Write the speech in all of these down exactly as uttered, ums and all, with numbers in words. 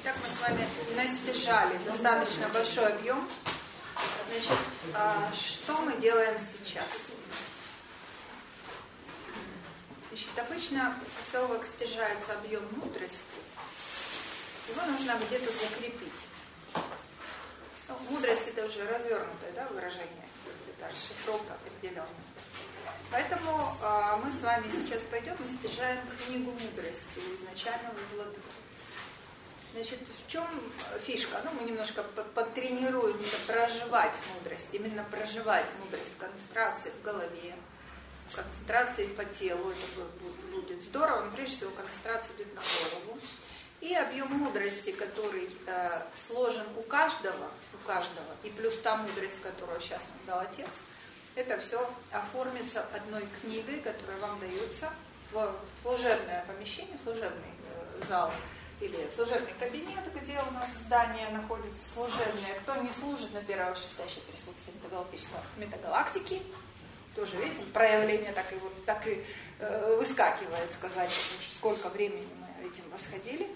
Итак, мы с вами настижали достаточно большой объем. Значит, что мы делаем сейчас? Значит, обычно после того, как стяжается объем мудрости, его нужно где-то закрепить. Ну, мудрость — это уже развернутое, да, выражение, это расшифровка определенная. Поэтому э, мы с вами сейчас пойдем и стяжаем книгу мудрости у изначального владыки. Значит, в чем фишка? Ну, мы немножко потренируемся проживать мудрость, именно проживать мудрость, концентрации в голове, концентрации по телу. Это будет здорово, но прежде всего концентрация будет на голову. И объем мудрости, который э, сложен у каждого, у каждого, и плюс та мудрость, которую сейчас нам дал Отец, это все оформится одной книгой, которая вам дается в служебное помещение, в служебный э, зал или в служебный кабинет, где у нас здание находится служебное. Кто не служит на первое шестящее присутствие метагалактического метагалактики, тоже, видите, проявление так и, вот, так и э, выскакивает сказать, сколько времени мы этим восходили.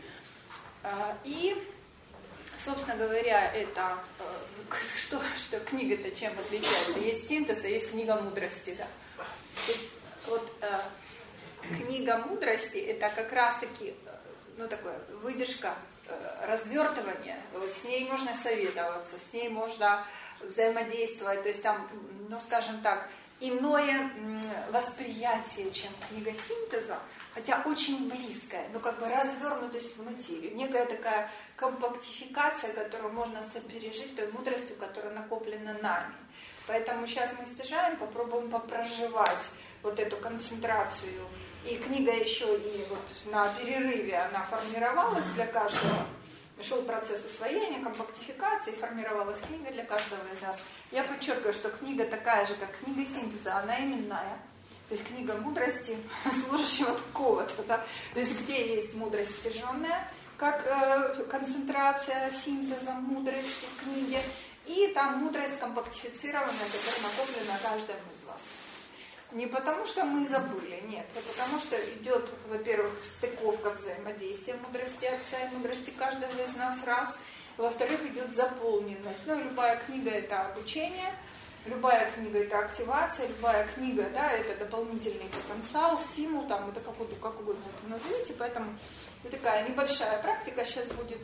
Э, и, собственно говоря, это э, что, что книга-то чем отличается? Есть синтез, а есть книга мудрости. Да? То есть вот э, книга мудрости — это как раз-таки э, ну, такое выдержка, э, развертывание. Вот с ней можно советоваться, с ней можно взаимодействовать. То есть там, ну, скажем так, иное восприятие, чем книга синтеза, хотя очень близкая, но как бы развернутость в материю, некая такая компактификация, которую можно сопережить той мудростью, которая накоплена нами. Поэтому сейчас мы стяжаем, попробуем попроживать вот эту концентрацию. И книга еще и вот на перерыве она формировалась для каждого. Шел процесс усвоения, компактификации, формировалась книга для каждого из нас. Я подчеркиваю, что книга такая же, как книга синтеза, она именная. То есть книга мудрости, служащего такого-то. Да? То есть где есть мудрость стяженная, как э, концентрация синтеза мудрости в книге, и там мудрость компактифицированная, которая накоплена каждому из вас. Не потому, что мы забыли, нет, а потому, что идет, во-первых, стыковка взаимодействия мудрости Отца и мудрости каждого из нас, раз. Во-вторых, идет заполненность. Ну, и любая книга — это обучение, любая книга — это активация, любая книга, да, это дополнительный потенциал, стимул, там, это как угодно, как угодно это назовите. Поэтому вот такая небольшая практика сейчас будет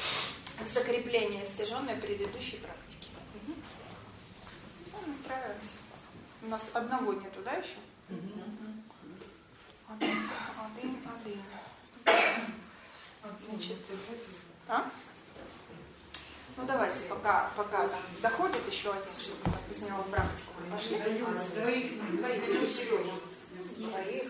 в закреплении стяженной предыдущей практики. Угу. Все, настраиваемся. У нас одного нету, да, еще? Угу. Один, один, один. Значит, а? Ну давайте, пока, пока там доходит еще один, чтобы мы без него в практику не пошли. Двоих, двоих, Сережа. Двоих,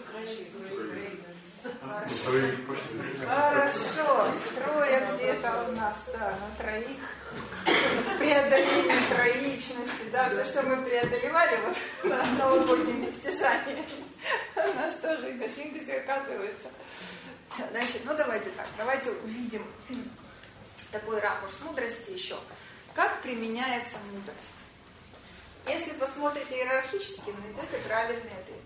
Хорошо. Хорошо, трое где-то у нас, да, на троих. Преодоление троичности, да, все, что мы преодолевали вот на новогоднем стяжании, у нас тоже и на синтезе оказывается. Значит, ну давайте так, давайте увидим такой ракурс мудрости еще. Как применяется мудрость? Если посмотрите иерархически, найдете правильный ответ.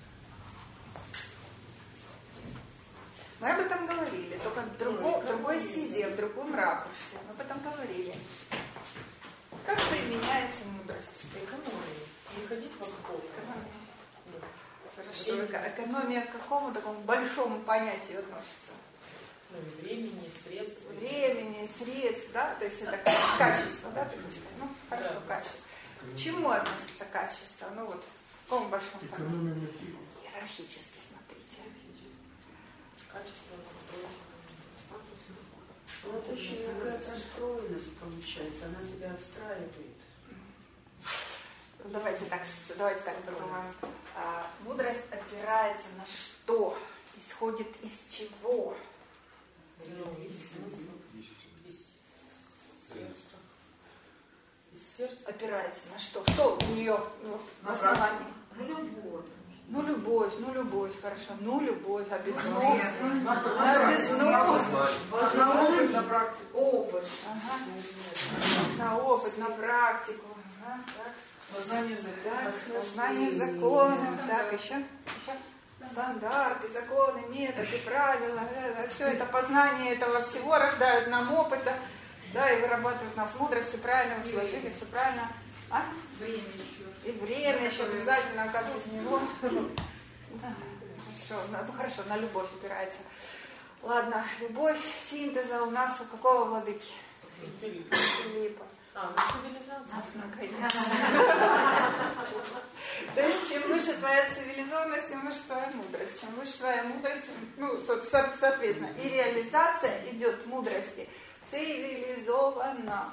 Мы об этом говорили, только в другой, в другой стезе, в другом ракурсе. Мы об этом говорили. Как применяется мудрость? Экономия. Не ходить в обход. Хорошо. Экономия к какому такому большому понятию относится? Ну, времени, средств. Времени, средств, да? То есть это качество, да, ты будешь сказать? Ну, хорошо, да. Качество. К чему относится качество? Ну вот, в каком большом понятии? Иерархически, смотрите. Качество, статус. Ну, это еще какая простроенность получается, она тебя отстраивает. Ну, давайте так, давайте так подумаем. А, мудрость опирается на что? Исходит из чего? Ну, из, из, из сердца. Из сердца. Опирается на что? Что у нее вот, в основании? Ну, любовь. Ну, любовь, ну, любовь, хорошо. Ну, любовь, а без ну. А без ну. Опыт на практику. Опыт. Ага. На опыт, на практику. Ага, так. Познание законов. Так, познание законов. Так, еще? Еще? стандарты, законы, методы, правила, все это познание этого всего рождают нам опыт, да, да, и вырабатывают в нас мудрость, все правильно, вы сложили, все правильно. А? Время еще. И время еще обязательно, а как без него? Да, хорошо, ну хорошо, на любовь опирается. Ладно, любовь синтеза у нас у какого владыки? Филиппа. Филиппа. А, ну цивилизация. То есть, чем выше твоя цивилизованность, тем выше твоя мудрость. Чем выше твоя мудрость, ну, соответственно, и реализация идет мудрости цивилизованно,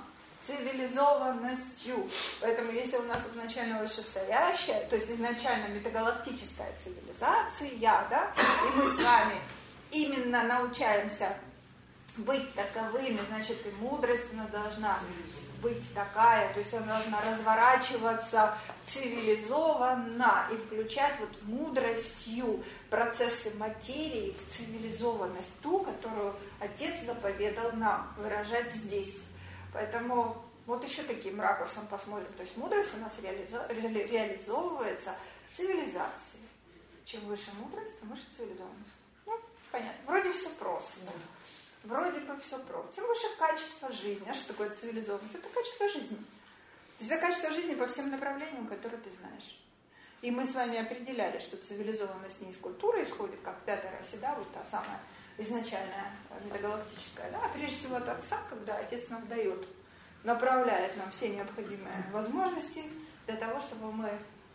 цивилизованностью. Поэтому, если у нас изначально вышестоящая, то есть изначально метагалактическая цивилизация, да, и мы с вами именно научаемся быть таковыми, значит, и мудрость у нас должна быть такая, то есть она должна разворачиваться цивилизованно и включать вот мудростью процессы материи в цивилизованность, ту, которую Отец заповедал нам выражать здесь. Поэтому вот еще таким ракурсом посмотрим. То есть мудрость у нас реализо... ре... реализовывается в цивилизации. Чем выше мудрость, тем выше цивилизованность. Ну, понятно. Вроде все просто. Вроде бы все просто. Тем выше качество жизни. А что такое цивилизованность? Это качество жизни. То есть это качество жизни по всем направлениям, которые ты знаешь. И мы с вами определяли, что цивилизованность не из культуры исходит, как в пятой расе, да, вот та самая изначальная метагалактическая, да, а прежде всего от Отца, когда Отец нам дает, направляет нам все необходимые возможности для того, чтобы мы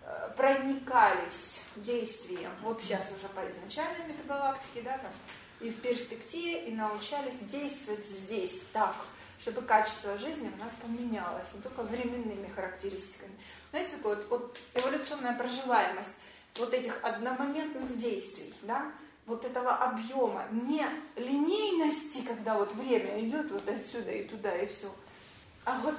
проникались действием, вот сейчас уже по изначальной метагалактике, да, там, и в перспективе, и научались действовать здесь так, чтобы качество жизни у нас поменялось, не только временными характеристиками. Знаете, такое вот, вот эволюционная проживаемость вот этих одномоментных действий, да, вот этого объема, не линейности, когда вот время идет вот отсюда и туда, и все, а вот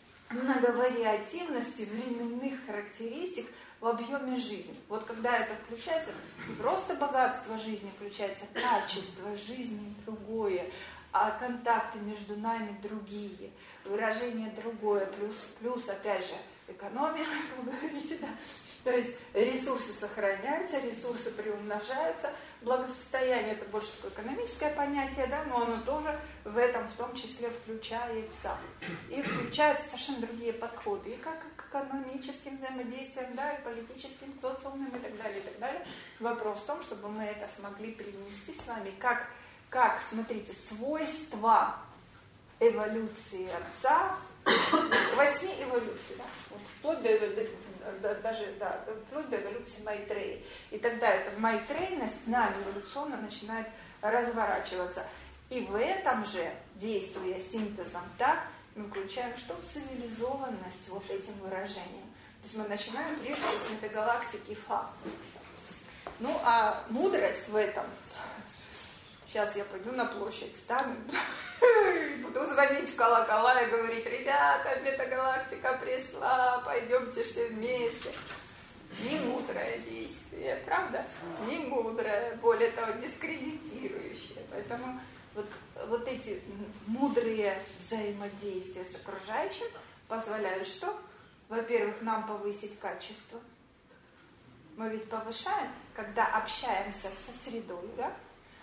многовариативности временных характеристик в объеме жизни. Вот когда это включается, не просто богатство жизни включается, качество жизни другое, а контакты между нами другие, выражение другое, плюс, плюс опять же, экономия, как вы говорите, да. То есть ресурсы сохраняются, ресурсы приумножаются, благосостояние — это больше такое экономическое понятие, да, но оно тоже в этом в том числе включается. И включаются совершенно другие подходы, и как к экономическим взаимодействиям, да, и политическим, социальным и так далее, и так далее. Вопрос в том, чтобы мы это смогли привнести с вами, как, как смотрите, свойства эволюции Отца, восьми эволюций, да, вот, вплоть до, до, до, даже, да, вплоть до эволюции Майтреи. И тогда эта майтрейность нами эволюционно начинает разворачиваться. И в этом же, действуя синтезом так, мы включаем что? Цивилизованность вот этим выражением. То есть мы начинаем прежде всего с метагалактики Фа. Ну, а мудрость в этом... Сейчас я пойду на площадь, стану, буду звонить в колокола и говорить: ребята, метагалактика пришла, пойдемте все вместе. Не мудрое действие, правда? Не мудрое, более того, дискредитирующее. Поэтому вот, вот эти мудрые взаимодействия с окружающим позволяют что? Во-первых, нам повысить качество. Мы ведь повышаем, когда общаемся со средой, да?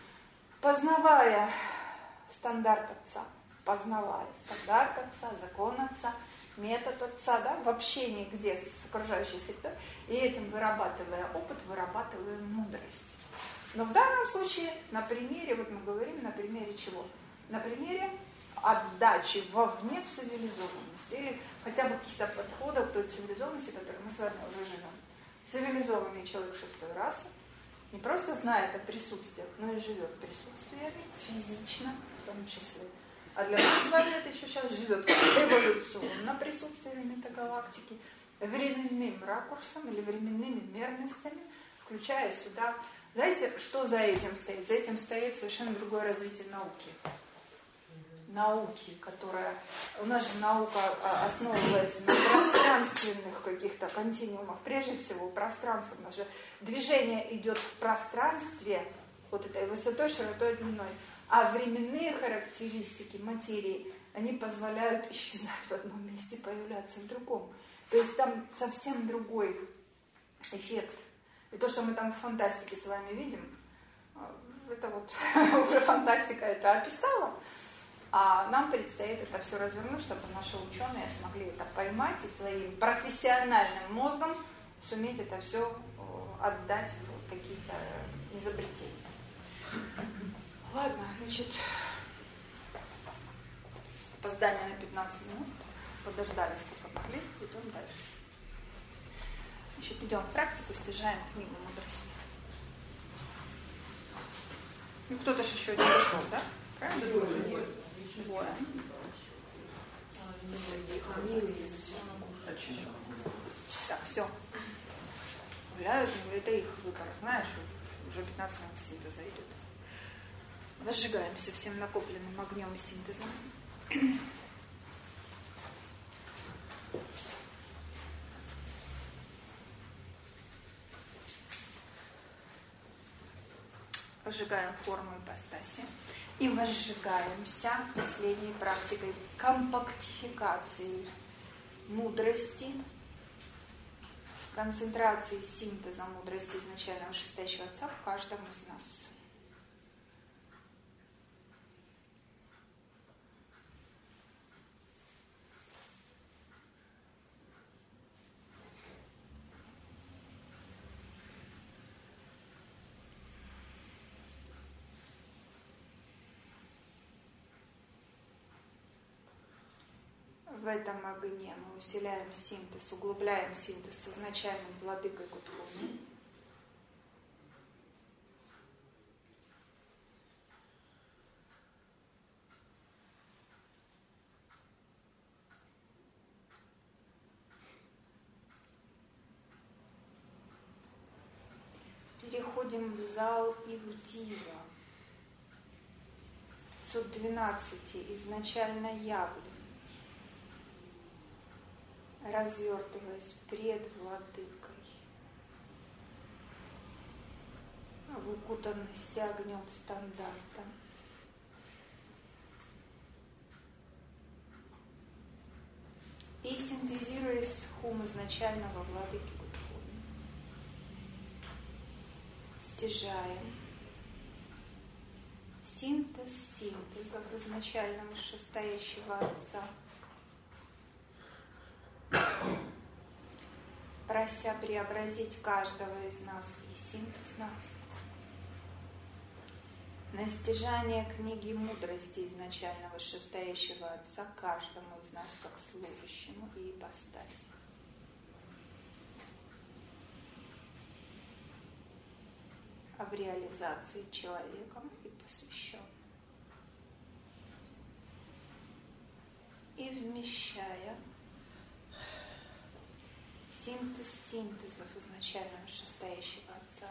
Познавая стандарт Отца, познавая стандарт Отца, закон Отца, метод Отца, да, в общении где с окружающей средой, и этим вырабатывая опыт, вырабатывая мудрость. Но в данном случае, на примере, вот мы говорим, на примере чего? На примере отдачи вовне цивилизованности, или хотя бы каких-то подходов к той цивилизованности, в которой мы с вами уже живем. Цивилизованный человек шестой расы не просто знает о присутствиях, но и живет присутствиями, физично в том числе. А для нас с вами это еще сейчас живет эволюционно присутствиями метагалактики, временным ракурсом или временными мерностями, включая сюда. Знаете, что за этим стоит? За этим стоит совершенно другое развитие науки. Науки, которая... У нас же наука основывается на пространственных каких-то континуумах. Прежде всего, пространство. У нас же движение идет в пространстве, вот этой высотой, широтой, длиной. А временные характеристики материи, они позволяют исчезать в одном месте, появляться в другом. То есть там совсем другой эффект. И то, что мы там в фантастике с вами видим, это вот уже фантастика это описала, а нам предстоит это все развернуть, чтобы наши ученые смогли это поймать и своим профессиональным мозгом суметь это все отдать в какие-то изобретения. Ладно, значит, опоздание на пятнадцать минут, подождали сколько могли, идем дальше. Значит, идем в практику, стяжаем книгу мудрости. Ну, кто-то же еще не дошел, да? Правильно? Двое. Двое. Так, все. Гуляют, это их выбор. Знаешь, уже пятнадцать минут синтеза идет. Возжигаемся всем накопленным огнем и синтезом. Возжигаем форму ипостаси и возжигаемся последней практикой компактификации мудрости, концентрации синтеза мудрости изначального шестающего отца в каждом из нас. В этом огне мы усиляем синтез, углубляем синтез с изначальным владыкой Гудхуни. Переходим в зал и в дива. пятьсот двенадцать изначально яблонь. Развертываясь пред владыкой, в укутанности огнем стандарта. И синтезируясь с хум изначального владыки Гудхуни, стяжаем синтез синтезов изначального шестоящего Отца, прося преобразить каждого из нас и синтез нас на стяжание книги мудрости изначального шестоящего Отца каждому из нас как служащему и ипостаси. А в реализации человеком и посвященным. И вмещая синтез синтезов изначального шестоящего Отца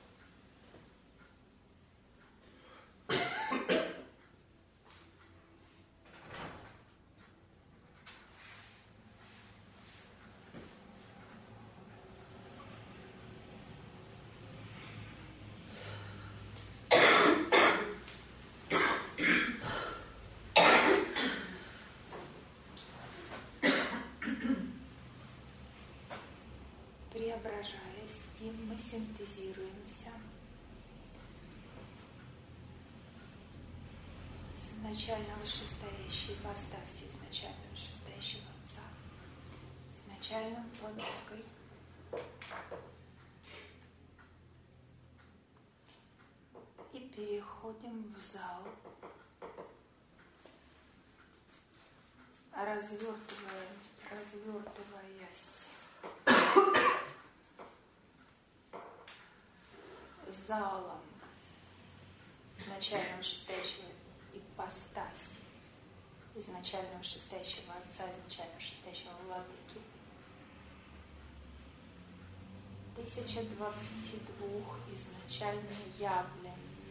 преображаясь, им мы синтезируемся с изначально вышестоящей ипостасью, изначально вышестоящего Отца, изначально владыкой. И переходим в зал, развертывая, развертываясь залом изначального шестоящего ипостаси, изначального шестоящего Отца, изначального шестоящего владыки. Тысяча двадцать двух изначально явлено.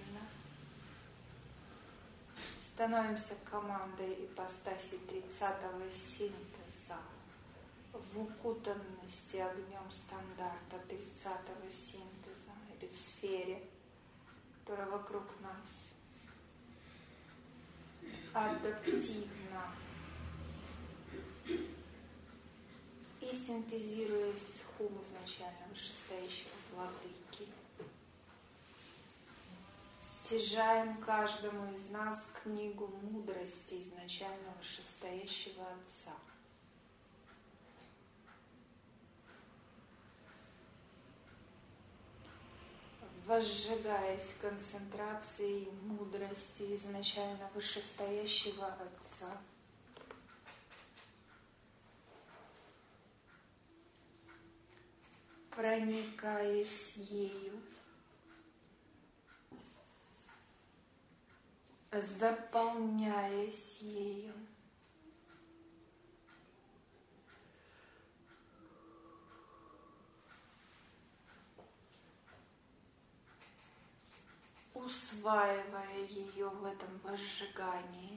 Становимся командой ипостаси тридцатого синтеза в укутанности огнем стандарта тридцатого синтеза или в сфере, которая вокруг нас адаптивна и синтезируясь с хум изначально вышестоящего владыки, стяжаем каждому из нас книгу мудрости изначально вышестоящего Отца. Возжигаясь концентрацией мудрости изначально вышестоящего Отца, проникаясь ею, заполняясь ею, усваивая ее в этом возжигании,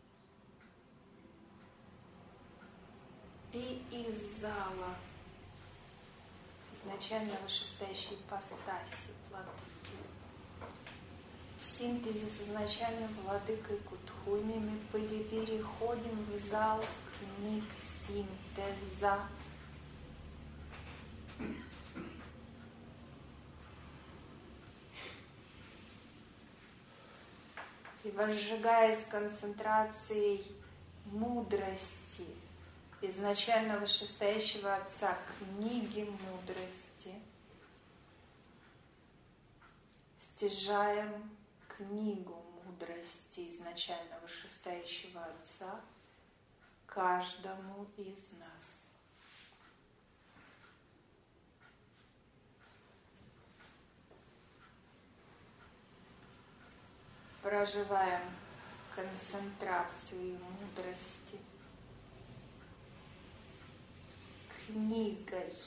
и из зала изначально вышестоящей ипостаси владыки, в синтезе с изначальным владыкой Кутхуми мы переходим в зал книг синтеза. И возжигаясь концентрацией мудрости изначально вышестоящего Отца, книги мудрости, стяжаем книгу мудрости изначально вышестоящего Отца каждому из нас. Проживаем концентрацию мудрости книгой,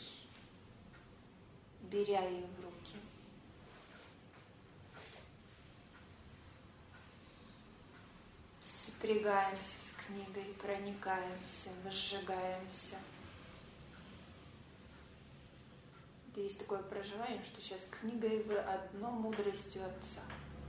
беря ее в руки. Сопрягаемся с книгой, проникаемся, возжигаемся. Есть такое проживание, что сейчас книгой вы одно мудростью Отца.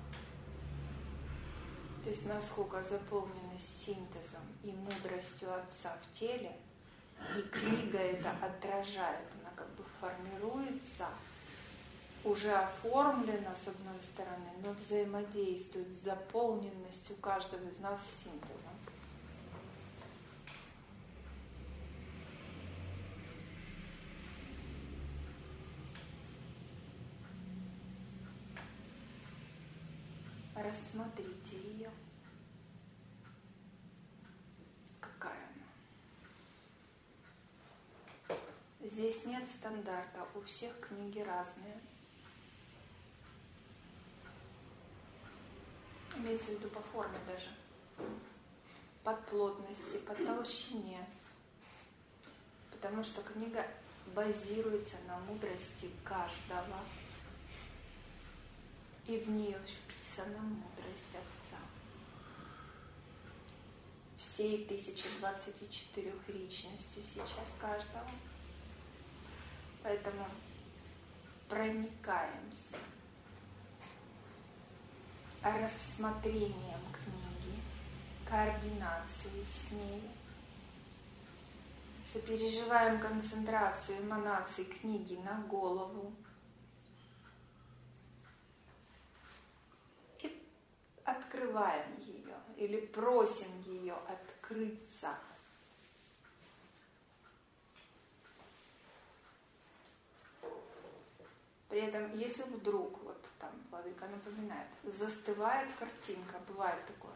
То есть насколько заполненность синтезом и мудростью Отца в теле, и книга это отражает, она как бы формируется, уже оформлена с одной стороны, но взаимодействует с заполненностью каждого из нас синтезом. Рассмотрите ее. Какая она? Здесь нет стандарта, у всех книги разные. Имеется в виду по форме даже. По плотности, по толщине. Потому что книга базируется на мудрости каждого. И в нее вписана мудрость Отца. Всей тысячи двадцати четырёх личностью сейчас каждого. Поэтому проникаемся рассмотрением книги, координацией с ней, сопереживаем концентрацию эманаций книги на голову и открываем ее или просим ее открыться. При этом, если вдруг, вот там владыка напоминает, застывает картинка, бывает такое.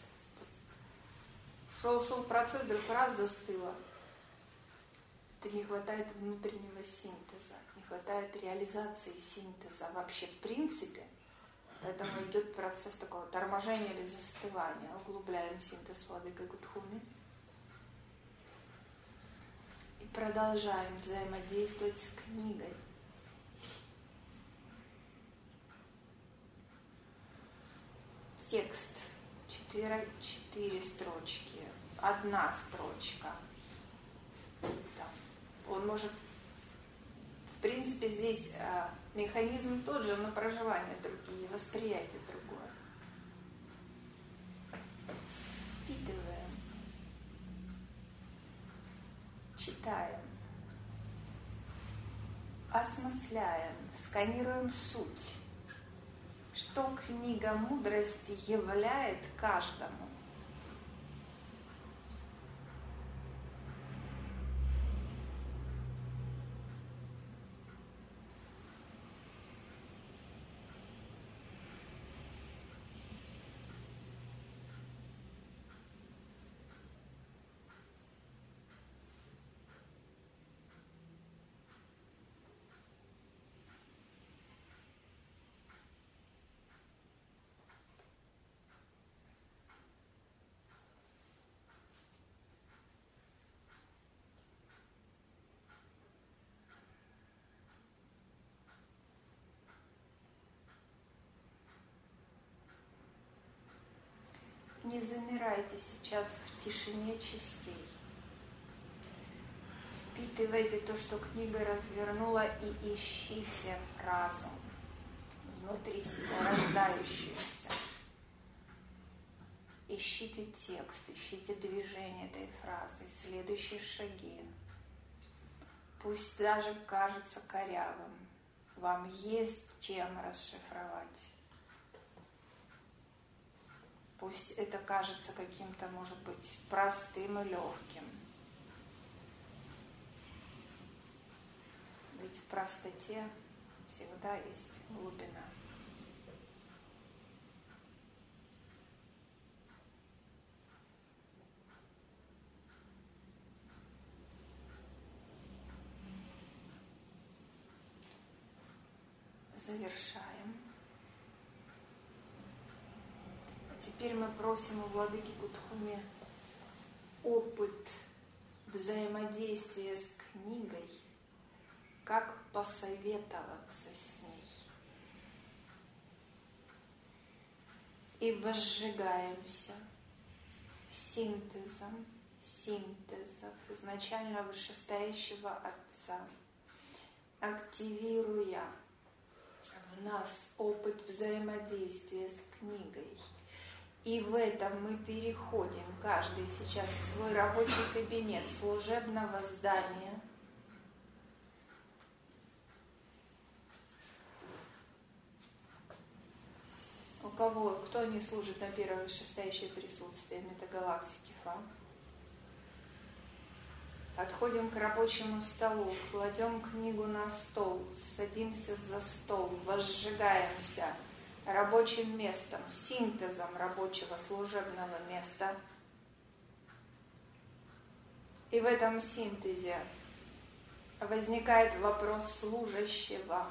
Шел-шел процесс, вдруг раз застыло. Это не хватает внутреннего синтеза, не хватает реализации синтеза вообще в принципе. Поэтому идет процесс такого торможения или застывания. Углубляем синтез владыкой Кутхуми. И продолжаем взаимодействовать с книгой. Текст. Четыре, четыре строчки. Одна строчка. Там. Он может... В принципе, здесь э, механизм тот же, но проживание другие, восприятие другое. Впитываем. Читаем. осмысляем, сканируем суть, что книга мудрости являет каждому. Не замирайте сейчас в тишине частей. Впитывайте то, что книга развернула, и ищите фразу внутри себя, рождающуюся. Ищите текст, ищите движение этой фразы, следующие шаги. Пусть даже кажется корявым, вам есть чем расшифровать. Пусть это кажется каким-то, может быть, простым и легким. Ведь в простоте всегда есть глубина. Завершаем. Теперь мы просим у владыки Кутхуми опыт взаимодействия с книгой, как посоветоваться с ней. И возжигаемся синтезом, синтезов изначально вышестоящего Отца, активируя в нас опыт взаимодействия с книгой. И в этом мы переходим, каждый сейчас в свой рабочий кабинет служебного здания. У кого, кто не служит на первое вышестоящее присутствие метагалактики Фа? Подходим к рабочему столу, кладем книгу на стол, садимся за стол, возжигаемся рабочим местом, синтезом рабочего служебного места. И в этом синтезе возникает вопрос служащего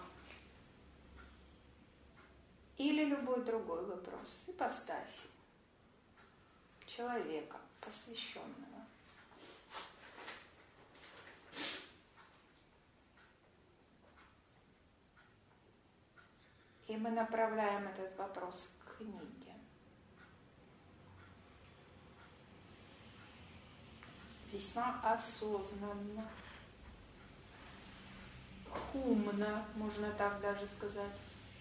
или любой другой вопрос, ипостаси человека, посвященного. И мы направляем этот вопрос к книге. Весьма осознанно, умно, можно так даже сказать,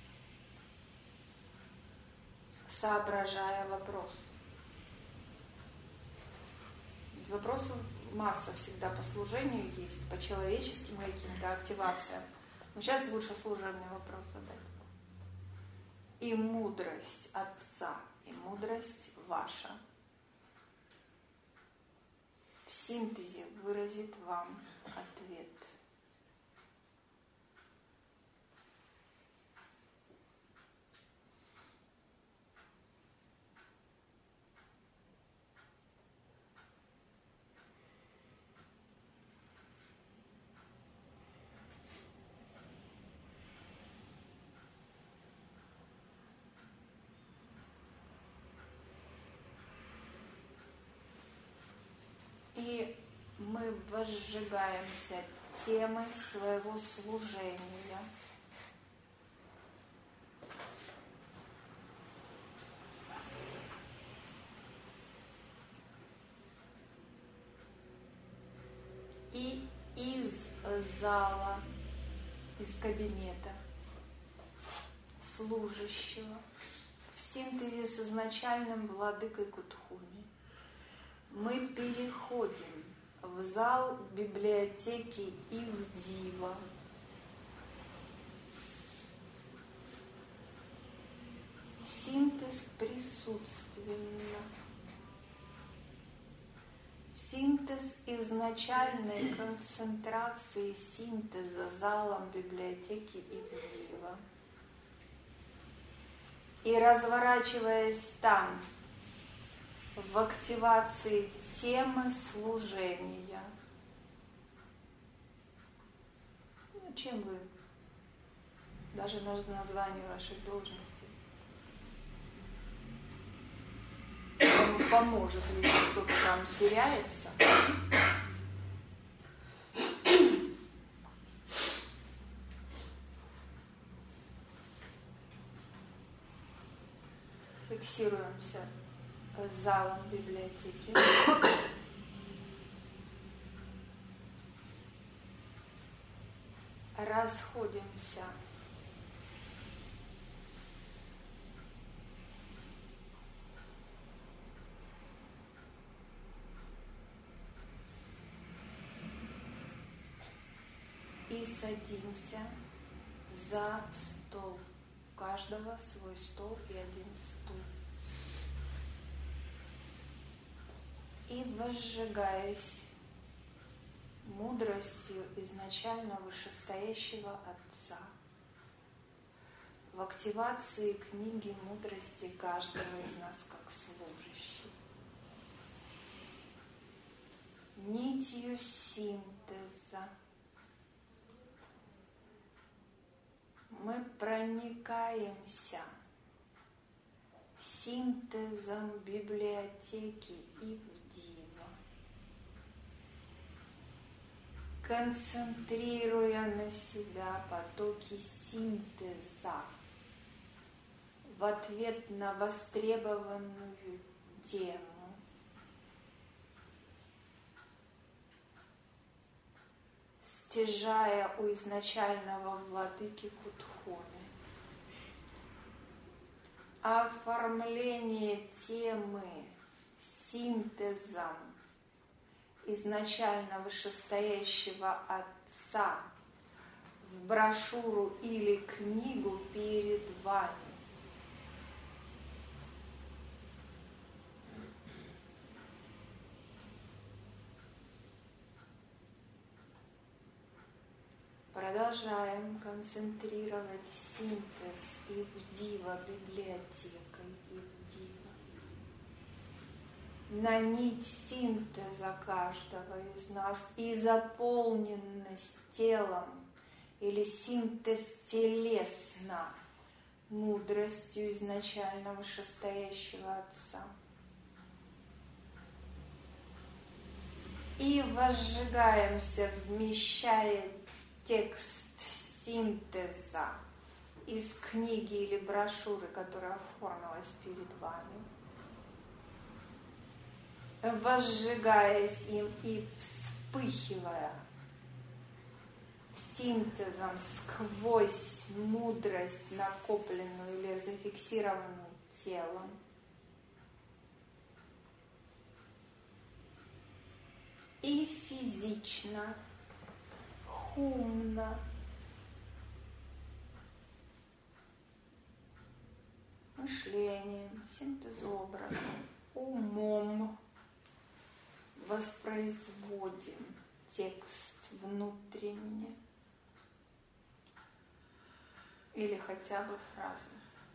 соображая вопрос. Вопросов масса всегда по служению есть, по человеческим каким-то активациям. Но сейчас лучше служебный вопрос задать. И мудрость Отца, и мудрость ваша в синтезе выразит вам ответ. И мы возжигаемся темой своего служения. И из зала, из кабинета служащего в синтезе с изначальным владыкой Кутхуми мы переходим в зал библиотеки Ивдива, присутственно. Синтез изначальной концентрации синтеза залом библиотеки Ивдива. И разворачиваясь там, в активации темы служения. Ну, чем вы, даже на названию вашей должности, поможет, если кто-то там теряется. Фиксируемся с залом библиотеки. Расходимся. И садимся за стол. У каждого свой стол и один стул. И возжигаясь мудростью изначально вышестоящего Отца, в активации книги мудрости каждого из нас как служащий, нитью синтеза мы проникаемся синтезом библиотеки Ивдива, концентрируя на себя потоки синтеза в ответ на востребованную тему. Стяжая у изначального владыки Кутхуми оформление темы синтезом изначально вышестоящего Отца в брошюру или книгу перед вами. Продолжаем концентрировать синтез Ивдива библиотекой Ивдива на нить синтеза каждого из нас и заполненность телом или синтез телесно мудростью изначально вышестоящего Отца. И возжигаемся, вмещая текст синтеза из книги или брошюры, которая оформилась перед вами, возжигаясь им и вспыхивая синтезом сквозь мудрость, накопленную или зафиксированную телом, и физично, умно, мышлением, синтезообразом, умом воспроизводим текст внутренне или хотя бы фразу.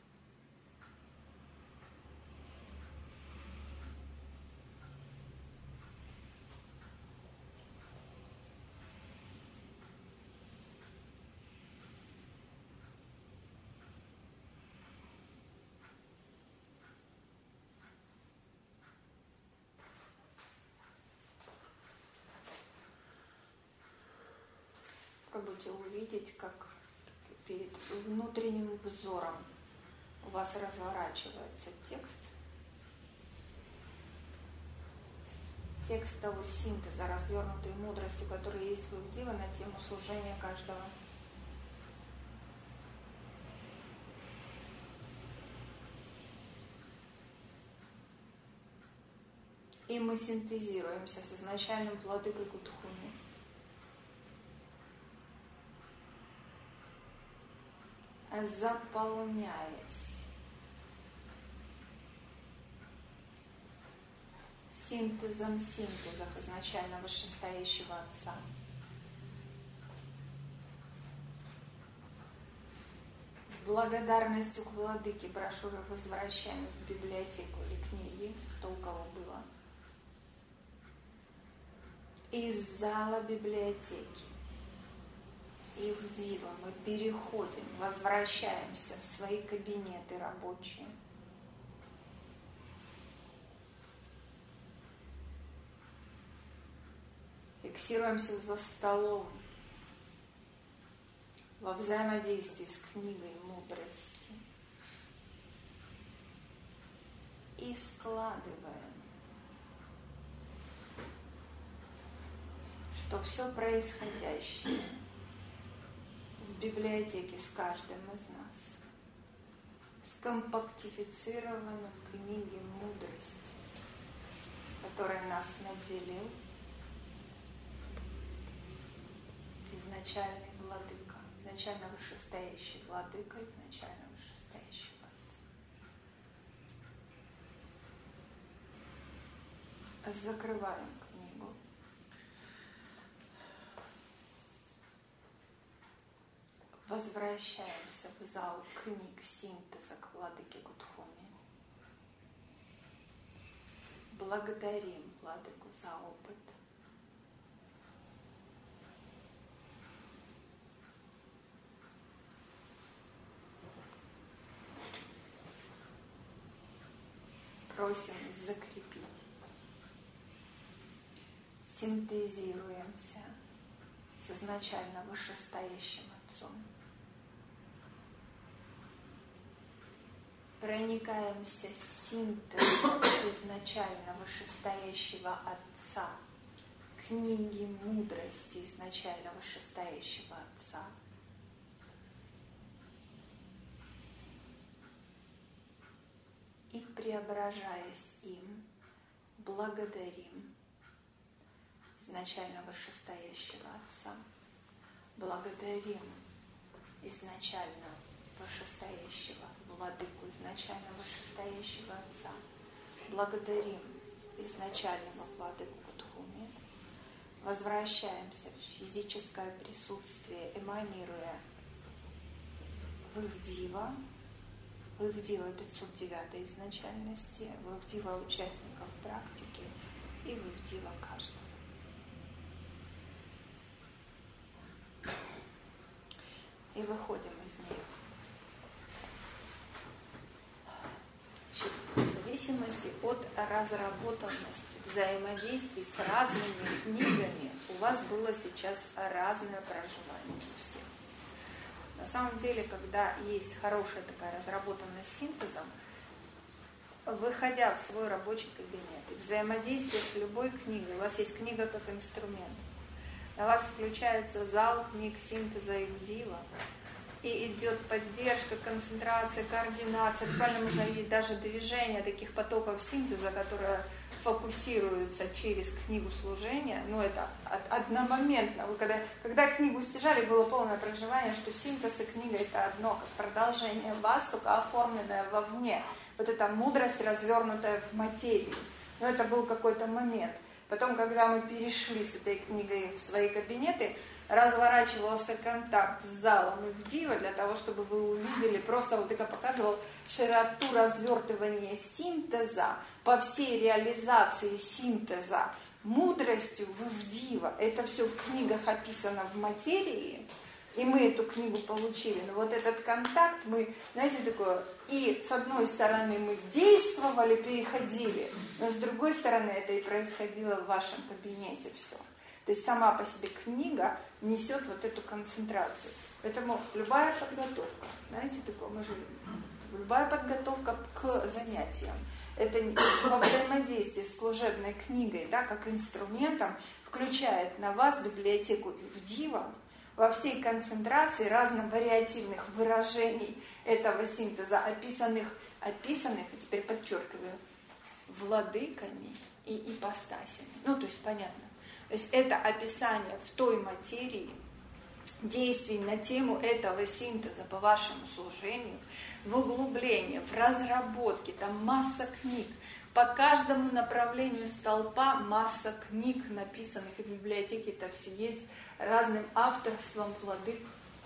Попробуйте увидеть, как перед внутренним взором у вас разворачивается текст. Текст того синтеза, развернутой мудростью, которая есть в Ивдива на тему служения каждого. И мы синтезируемся с изначальным владыкой Кутхуми. Заполняясь синтезом синтезов изначально вышестоящего Отца. С благодарностью к Владыке брошюры возвращаем в библиотеку или книги, что у кого было. Из зала библиотеки и в Дива мы переходим, возвращаемся в свои кабинеты рабочие. Фиксируемся за столом во взаимодействии с книгой мудрости и складываем, что все происходящее в библиотеке с каждым из нас скомпактифицировано в книге мудрости, которой нас наделил изначальный владыка, изначально вышестоящий владыка, изначально вышестоящий Отец. Закрываем книгу. Возвращаемся в зал книг синтеза к владыке Гудхуми. Благодарим владыку за опыт. Просим закрепить. Синтезируемся с изначально вышестоящим Отцом. Проникаемся синтезом изначально вышестоящего Отца, книги мудрости изначально вышестоящего Отца. И, преображаясь им, благодарим изначально вышестоящего Отца, благодарим изначально вышестоящего владыку, изначально вышестоящего Отца, благодарим изначального владыку Гудхуми, возвращаемся в физическое присутствие, эманируя в Ивдива, в Ивдива пятьсот девятой изначальности, в Ивдива участников практики и в Ивдива каждого. И выходим из нее. Значит, в зависимости от разработанности взаимодействий с разными книгами у вас было сейчас разное проживание у всех. На самом деле, когда есть хорошая такая разработанность синтезом, выходя в свой рабочий кабинет и взаимодействие с любой книгой, у вас есть книга как инструмент, на вас включается зал книг синтеза и Ивдива, и идет поддержка, концентрация, координация, буквально можно видеть даже движение таких потоков синтеза, которые фокусируются через книгу служения, ну это одномоментно. Вы когда, когда книгу стяжали, было полное проживание, что синтез и книга это одно, как продолжение вас, только оформленное вовне. Вот эта мудрость, развернутая в материи. Но это был какой-то момент. Потом, когда мы перешли с этой книгой в свои кабинеты, разворачивался контакт с залом Ивдива для того, чтобы вы увидели, просто вот я показывал широту развертывания синтеза по всей реализации синтеза мудростью в Ивдива. Это все в книгах описано в материи, и мы эту книгу получили. Но вот этот контакт мы, знаете, такое, и с одной стороны мы действовали, переходили, но с другой стороны это и происходило в вашем кабинете все. То есть сама по себе книга несет вот эту концентрацию. Поэтому любая подготовка, знаете, такое, мы же, любая подготовка к занятиям, это во взаимодействии с служебной книгой, да, как инструментом, включает на вас библиотеку Ивдива во всей концентрации разновариативных выражений этого синтеза, описанных, описанных, и теперь подчеркиваю, владыками и ипостасями. Ну, то есть понятно. То есть это описание в той материи действий на тему этого синтеза по вашему служению, в углублении, в разработке, там масса книг, По каждому направлению столпа масса книг, написанных, и в библиотеке это все есть, разным авторством владык.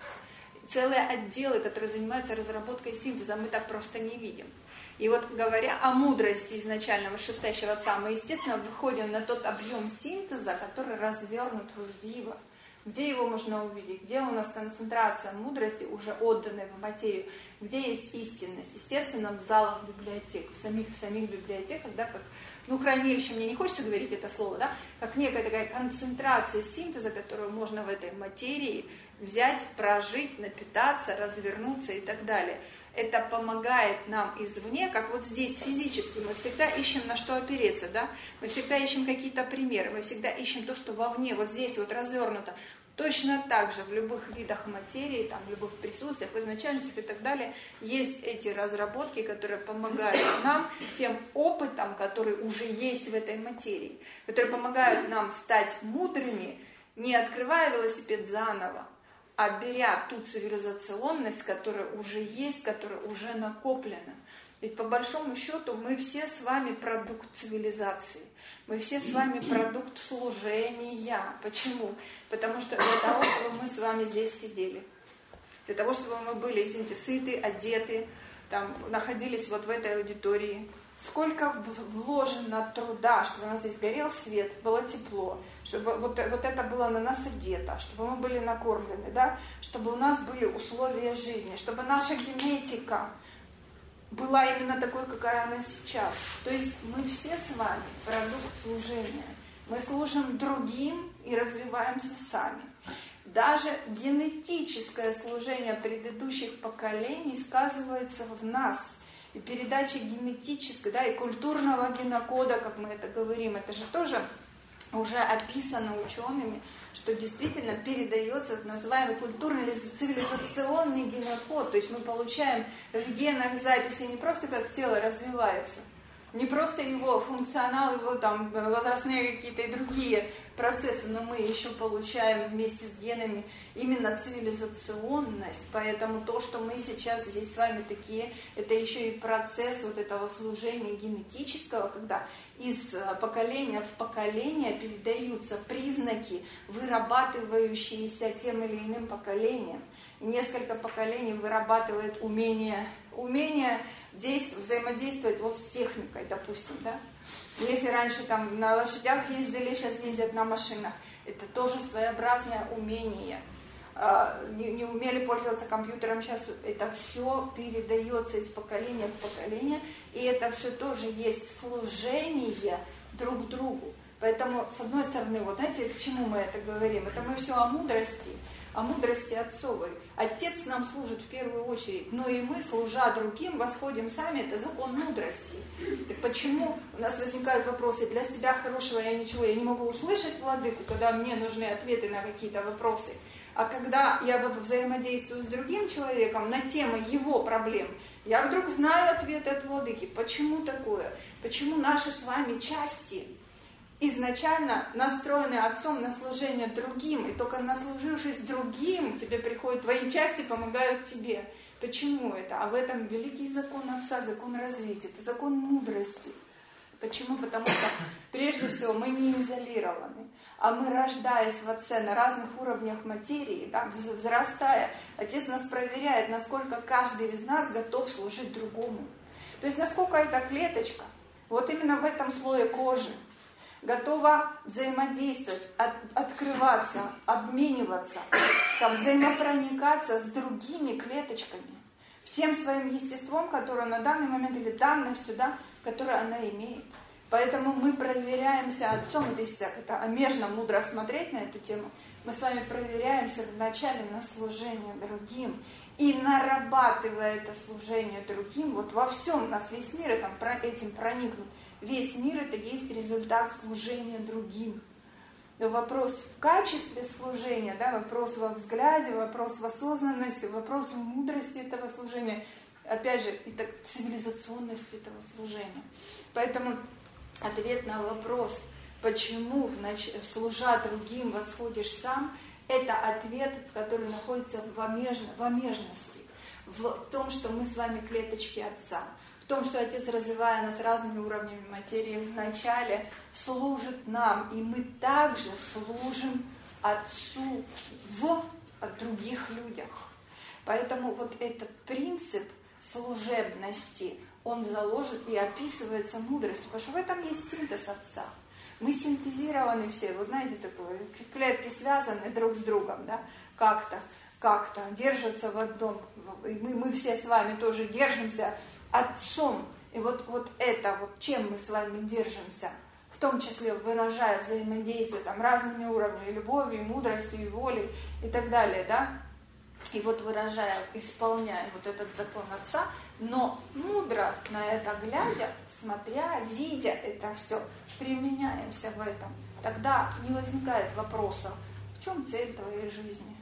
Целые отделы, которые занимаются разработкой синтеза, мы так просто не видим. И вот говоря о мудрости изначально вышестоящего Отца, мы, естественно, выходим на тот объем синтеза, который развернут в Дива. Где его можно увидеть? Где у нас концентрация мудрости, уже отданной в материю? Где есть истинность? Естественно, в залах библиотек, в самих, в самих библиотеках, да, как, ну, хранилище, мне не хочется говорить это слово, да, как некая такая концентрация синтеза, которую можно в этой материи взять, прожить, напитаться, развернуться и так далее. Это помогает нам извне, как вот здесь физически, мы всегда ищем на что опереться, да? Мы всегда ищем какие-то примеры, мы всегда ищем то, что вовне, вот здесь вот развернуто. Точно так же в любых видах материи, там, в любых присутствиях, в изначальностях и так далее, есть эти разработки, которые помогают нам тем опытом, который уже есть в этой материи, которые помогают нам стать мудрыми, не открывая велосипед заново, а беря ту цивилизационность, которая уже есть, которая уже накоплена. Ведь по большому счету мы все с вами продукт цивилизации. Мы все с вами продукт служения. Почему? Потому что для того, чтобы мы с вами здесь сидели, для того, чтобы мы были, извините, сыты, одеты, там, находились вот в этой аудитории, сколько вложено труда, чтобы у нас здесь горел свет, было тепло, чтобы вот, вот это было на нас одето, чтобы мы были накормлены, да? Чтобы у нас были условия жизни, чтобы наша генетика была именно такой, какая она сейчас. То есть мы все с вами продукт служения. Мы служим другим и развиваемся сами. Даже генетическое служение предыдущих поколений сказывается в нас. И передача генетической, да, и культурного генокода, как мы это говорим, это же тоже уже описано учеными, что действительно передается так называемый культурный или цивилизационный генокод. То есть мы получаем в генах записи не просто как тело развивается, не просто его функционал, его там возрастные какие-то и другие процессы, но мы еще получаем вместе с генами именно цивилизационность. Поэтому то, что мы сейчас здесь с вами такие, это еще и процесс вот этого служения генетического, когда из поколения в поколение передаются признаки, вырабатывающиеся тем или иным поколением. И несколько поколений вырабатывает умение, умение действовать, взаимодействовать вот с техникой, допустим, да. Если раньше там на лошадях ездили, сейчас ездят на машинах, это тоже своеобразное умение. Не, не умели пользоваться компьютером, сейчас это все передается из поколения в поколение, и это все тоже есть служение друг другу. Поэтому, с одной стороны, вот знаете, к чему мы это говорим? Это мы все о мудрости, о мудрости отцовой. Отец нам служит в первую очередь, но и мы, служа другим, восходим сами, это закон мудрости. Так почему у нас возникают вопросы? Для себя хорошего я ничего, я не могу услышать владыку, когда мне нужны ответы на какие-то вопросы. А когда я взаимодействую с другим человеком на тему его проблем, я вдруг знаю ответы от владыки. Почему такое? Почему наши с вами части изначально настроены отцом на служение другим, и только наслужившись другим, тебе приходят твои части, помогают тебе. Почему это? А в этом великий закон отца, закон развития, это закон мудрости. Почему? Потому что, прежде всего, мы не изолированы, а мы, рождаясь в Отце на разных уровнях материи, да, взрастая, Отец нас проверяет, насколько каждый из нас готов служить другому. То есть, насколько эта клеточка, вот именно в этом слое кожи, готова взаимодействовать, от, открываться, обмениваться, там, взаимопроникаться с другими клеточками, всем своим естеством, которое на данный момент, или данностью, да, которую она имеет. Поэтому мы проверяемся отцом, вот если так это омежно, мудро смотреть на эту тему, мы с вами проверяемся вначале на служение другим. И нарабатывая это служение другим, вот во всем у нас весь мир этим проникнут. Весь мир это есть результат служения другим. Но вопрос в качестве служения, да, вопрос во взгляде, вопрос в осознанности, вопрос в мудрости этого служения. Опять же, это цивилизационность этого служения. Поэтому ответ на вопрос, почему, служа другим, восходишь сам, это ответ, который находится в омежности, в том, что мы с вами клеточки Отца, в том, что Отец, развивая нас разными уровнями материи, вначале служит нам, и мы также служим Отцу в других людях. Поэтому вот этот принцип служебности, он заложен и описывается мудростью, потому что в этом есть синтез Отца. Мы синтезированы все, вот знаете, такое, клетки связаны друг с другом, да, как-то, как-то держатся в одном, и мы, мы все с вами тоже держимся Отцом. И вот, вот это, вот чем мы с вами держимся, в том числе выражая взаимодействие там, разными уровнями, и любовью, и мудростью, и волей, и так далее, да, и вот выражая, исполняя вот этот закон Отца, но мудро на это глядя, смотря, видя это все, применяемся в этом. Тогда не возникает вопроса, в чем цель твоей жизни?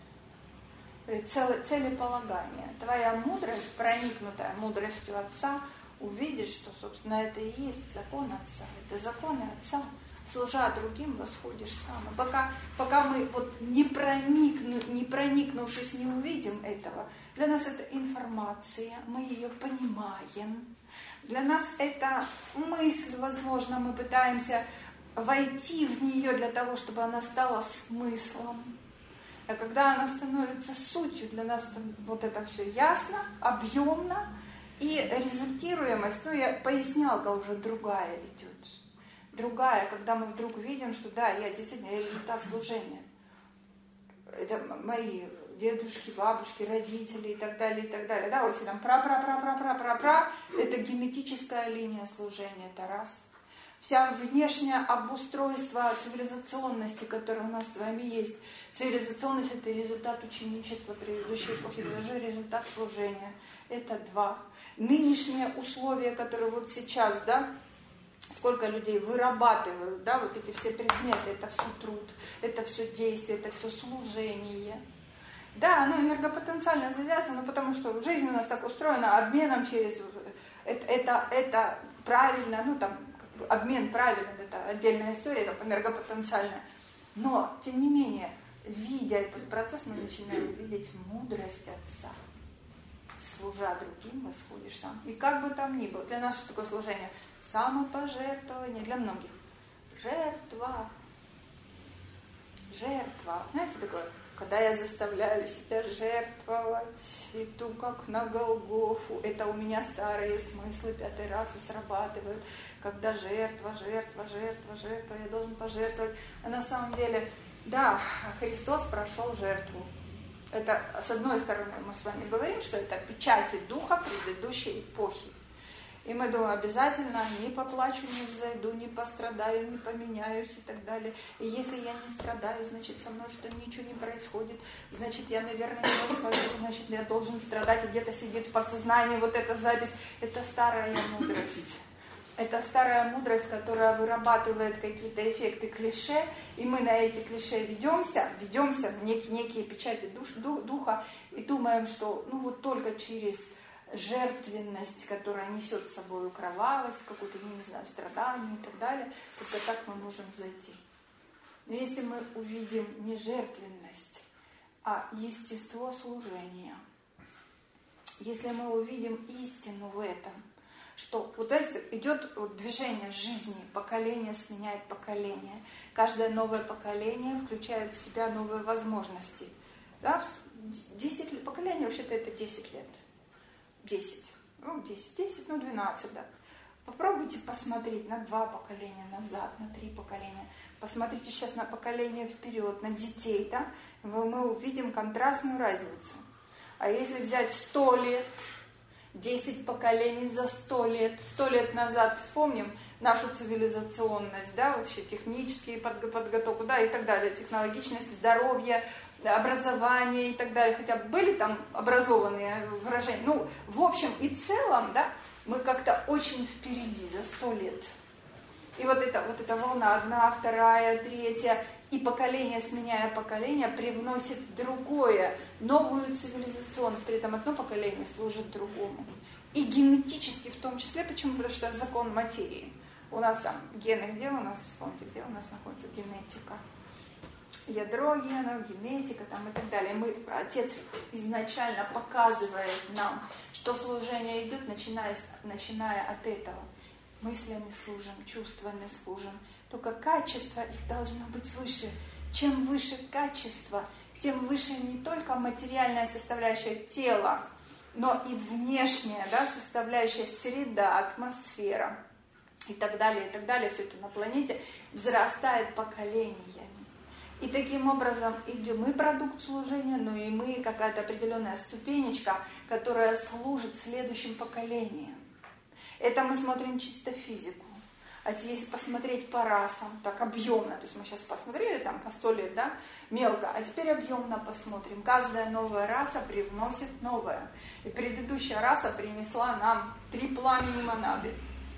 Целеполагание. Твоя мудрость, проникнутая мудростью Отца, увидит, что, собственно, это и есть закон Отца. Это законы Отца. Служа другим, восходишь сам. И пока, пока мы вот не, проникну, не проникнувшись, не увидим этого, для нас это информация, мы ее понимаем. Для нас это мысль, возможно, мы пытаемся войти в нее для того, чтобы она стала смыслом. А когда она становится сутью, для нас вот это все ясно, объемно, и результируемость, ну, я пояснялка уже другая идет. Другая, когда мы вдруг видим, что да, я действительно я результат служения. Это мои дедушки, бабушки, родители и так далее, и так далее. Да, вот если там пра-пра-пра-пра-пра-пра-пра, это генетическая линия служения, это раз. Вся внешнее обустройство цивилизационности, которое у нас с вами есть. Цивилизационность – это результат ученичества предыдущей эпохи, это уже результат служения. Это два. Нынешние условия, которые вот сейчас, да, сколько людей вырабатывают, да, вот эти все предметы, это все труд, это все действие, это все служение. Да, оно энергопотенциально завязано, потому что жизнь у нас так устроена, обменом через... Это, это, это правильно, ну там, как бы обмен правильный, это отдельная история, это энергопотенциальная. Но, тем не менее, видя этот процесс, мы начинаем видеть мудрость Отца. Служа другим, восходишь сам. И как бы там ни было, для нас что такое служение? Самопожертвование для многих. Жертва. Жертва. Знаете такое? Когда я заставляю себя жертвовать, иду как на Голгофу, это у меня старые смыслы пятый раз и срабатывают. Когда жертва, жертва, жертва, жертва, я должен пожертвовать. А на самом деле, да, Христос прошел жертву. Это, с одной стороны, мы с вами говорим, что это печати духа предыдущей эпохи. И мы думаем, обязательно не поплачу, не взойду, не пострадаю, не поменяюсь и так далее. И если я не страдаю, значит, со мной что ничего не происходит. Значит, я, наверное, не восхожу, значит, я должен страдать. И где-то сидит в подсознании вот эта запись. Это старая мудрость. Это старая мудрость, которая вырабатывает какие-то эффекты клише. И мы на эти клише ведемся, ведемся в некие, некие печати душ, духа. И думаем, что ну вот только через... жертвенность, которая несет с собой кровавость, какое-то, не знаю, страдание и так далее, только так мы можем зайти. Но если мы увидим не жертвенность, а естество служения, если мы увидим истину в этом, что вот это идет движение жизни, поколение сменяет поколение, каждое новое поколение включает в себя новые возможности. Да? десять лет, поколение вообще-то это десять лет. десять, ну десять, десять, ну двенадцать, да. Попробуйте посмотреть на два поколения назад, на три поколения. Посмотрите сейчас на поколение вперед, на детей, да. Мы увидим контрастную разницу. А если взять сто лет, десять поколений за сто лет, сто лет назад вспомним нашу цивилизационность, да, вот еще технические подготовку, да, и так далее, технологичность, здоровье, образование и так далее, хотя были там образованные выражения. Ну, в общем и целом, да, мы как-то очень впереди за сто лет. И вот эта, вот эта волна, одна, вторая, третья, и поколение, сменяя поколение, привносит другое, новую цивилизационность. При этом одно поколение служит другому. И генетически в том числе, почему? Потому что это закон материи. У нас там гены где у нас, вспомните, где у нас находится генетика. ядро генов, генетика там, и так далее. Мы, Отец изначально показывает нам, что служение идет, начиная, начиная от этого. Мыслями служим, чувствами служим. Только качество их должно быть выше. Чем выше качество, тем выше не только материальная составляющая тела, но и внешняя, да, составляющая среда, атмосфера и так далее, и так далее. Все это на планете взрастает поколениями. И таким образом идем мы продукт служения, но и мы какая-то определенная ступенечка, которая служит следующим поколениям. Это мы смотрим чисто физику. А если посмотреть по расам, так объемно, то есть мы сейчас посмотрели там по сто лет, да, мелко, а теперь объемно посмотрим. Каждая новая раса привносит новое. И предыдущая раса принесла нам три пламени монады.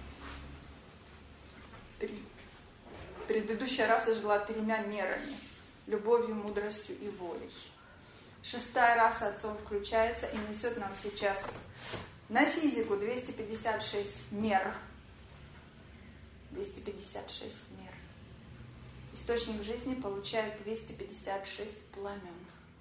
Три. Предыдущая раса жила тремя мерами. Любовью, мудростью и волей. Шестая раса отцом включается и несет нам сейчас на физику двести пятьдесят шесть мер. двести пятьдесят шесть мер. Источник жизни получает двести пятьдесят шесть пламен.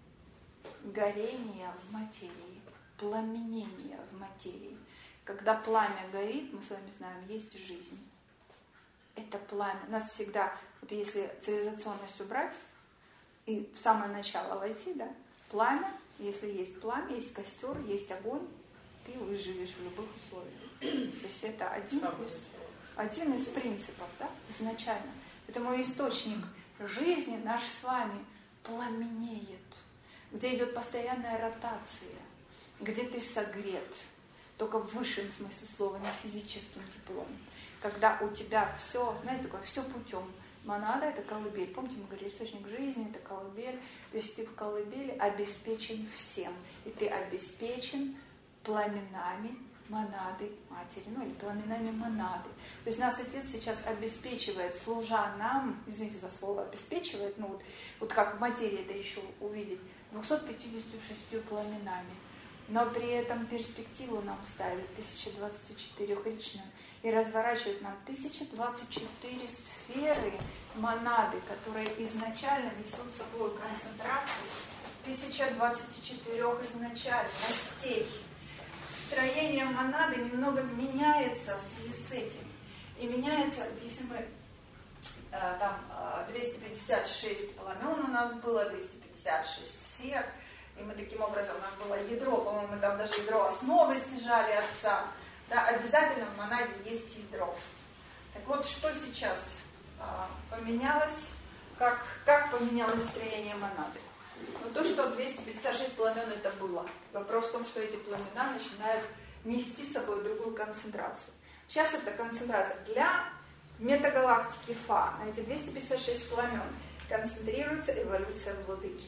Горение в материи, пламенение в материи. Когда пламя горит, мы с вами знаем, есть жизнь. Это пламя. Нас всегда, вот если цивилизационность убрать, и в самое начало войти, да, пламя, если есть пламя, есть костер, есть огонь, ты выживешь в любых условиях. То есть это один из, один из принципов, да, изначально. Поэтому источник жизни наш с вами пламенеет, где идет постоянная ротация, где ты согрет, только в высшем смысле слова, не физическим теплом. Когда у тебя все, знаете, такое, все путем. Монада – это колыбель. Помните, мы говорили, источник жизни – это колыбель. То есть ты в колыбели обеспечен всем. И ты обеспечен пламенами монады матери, ну или пламенами монады. То есть нас Отец сейчас обеспечивает, служа нам, извините за слово, обеспечивает, ну вот, вот как в материи это еще увидеть, двумястами пятьюдесятью шестью пламенами. Но при этом перспективу нам ставит тысяча двадцать четырёхричную и разворачивает нам тысяча двадцать четыре сферы монады, которые изначально несут с собой концентрацию тысяча двадцать четыре изначальностей. Строение монады немного меняется в связи с этим. И меняется, если мы э, там двести пятьдесят шесть пламен у нас было, двести пятьдесят шесть сфер, и мы таким образом, у нас было ядро, по-моему, мы там даже ядро основы стяжали Отца. Да, обязательно в монаде есть ядро. Так вот, что сейчас а, поменялось, как, как поменялось строение монады? Ну, то, что двести пятьдесят шесть пламен это было. Вопрос в том, что эти пламена начинают нести с собой другую концентрацию. Сейчас эта концентрация для метагалактики Фа, на эти двести пятьдесят шесть пламен концентрируется эволюция владыки.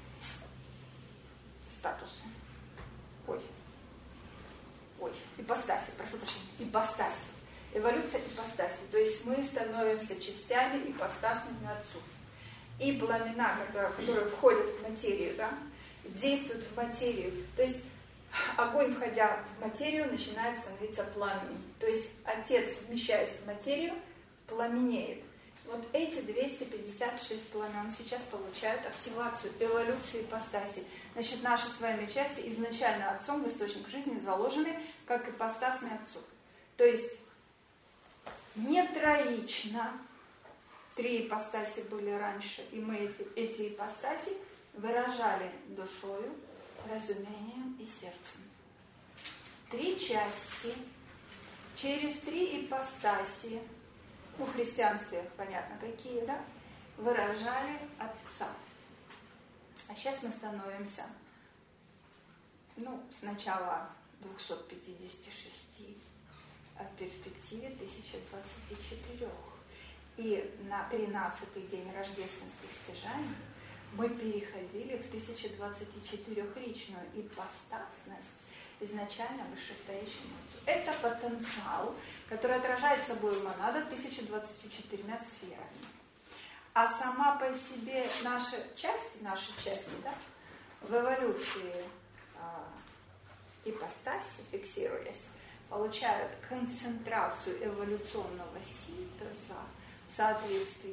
Статусы. Ой. Ой, ипостаси, прошу прощения, ипостаси. Эволюция ипостаси. То есть мы становимся частями ипостасными Отцу. И пламена, которые, которые входят в материю, да, действуют в материю. То есть огонь, входя в материю, начинает становиться пламенем. То есть Отец, вмещаясь в материю, пламенеет. Вот эти двести пятьдесят шесть пламен сейчас получают активацию, эволюцию ипостаси. Значит, наши с вами части изначально Отцом в источник жизни заложены как ипостасные Отцу. То есть не троично. Три ипостаси были раньше, и мы эти, эти ипостаси выражали душою, разумением и сердцем. Три части. Через три ипостаси, ну, в христианстве, понятно, какие, да, выражали Отца. А сейчас мы становимся, ну, сначала двухсот пятидесяти шести, а в перспективе тысяча двадцати четырёх. И на тринадцатый день рождественских стяжаний мы переходили в тысяча двадцатичетырёхричную ипостасность изначально вышестоящему Отцу. Это потенциал, который отражает собой монада тысяча двадцатью четырьмя сферами. А сама по себе наша часть, наши части, да, в эволюции э, ипостаси, фиксируясь, получают концентрацию эволюционного синтеза в соответствии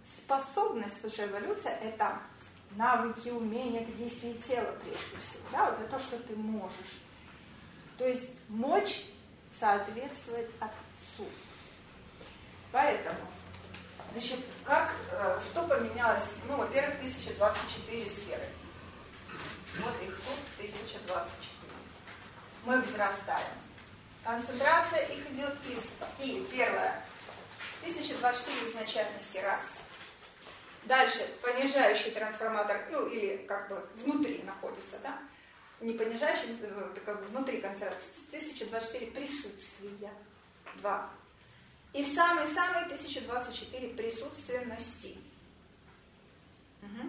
способность, потому что эволюция – это навыки, умения, это действие тела прежде всего. Да? Вот это то, что ты можешь. То есть мочь соответствовать Отцу. Поэтому, значит, как, что поменялось? Ну, во-первых, тысяча двадцать четыре сферы. Вот их тут тысяча двадцать четыре. Мы взрастаем. Концентрация их идет из... И первое. тысяча двадцать четыре изначальности. Раз. Дальше понижающий трансформатор, ну, или как бы внутри находится, да? Не понижающий, это как бы внутри концентрации. тысяча двадцать четыре присутствия. Два. И самый-самый тысяча двадцать четыре присутственности. Угу.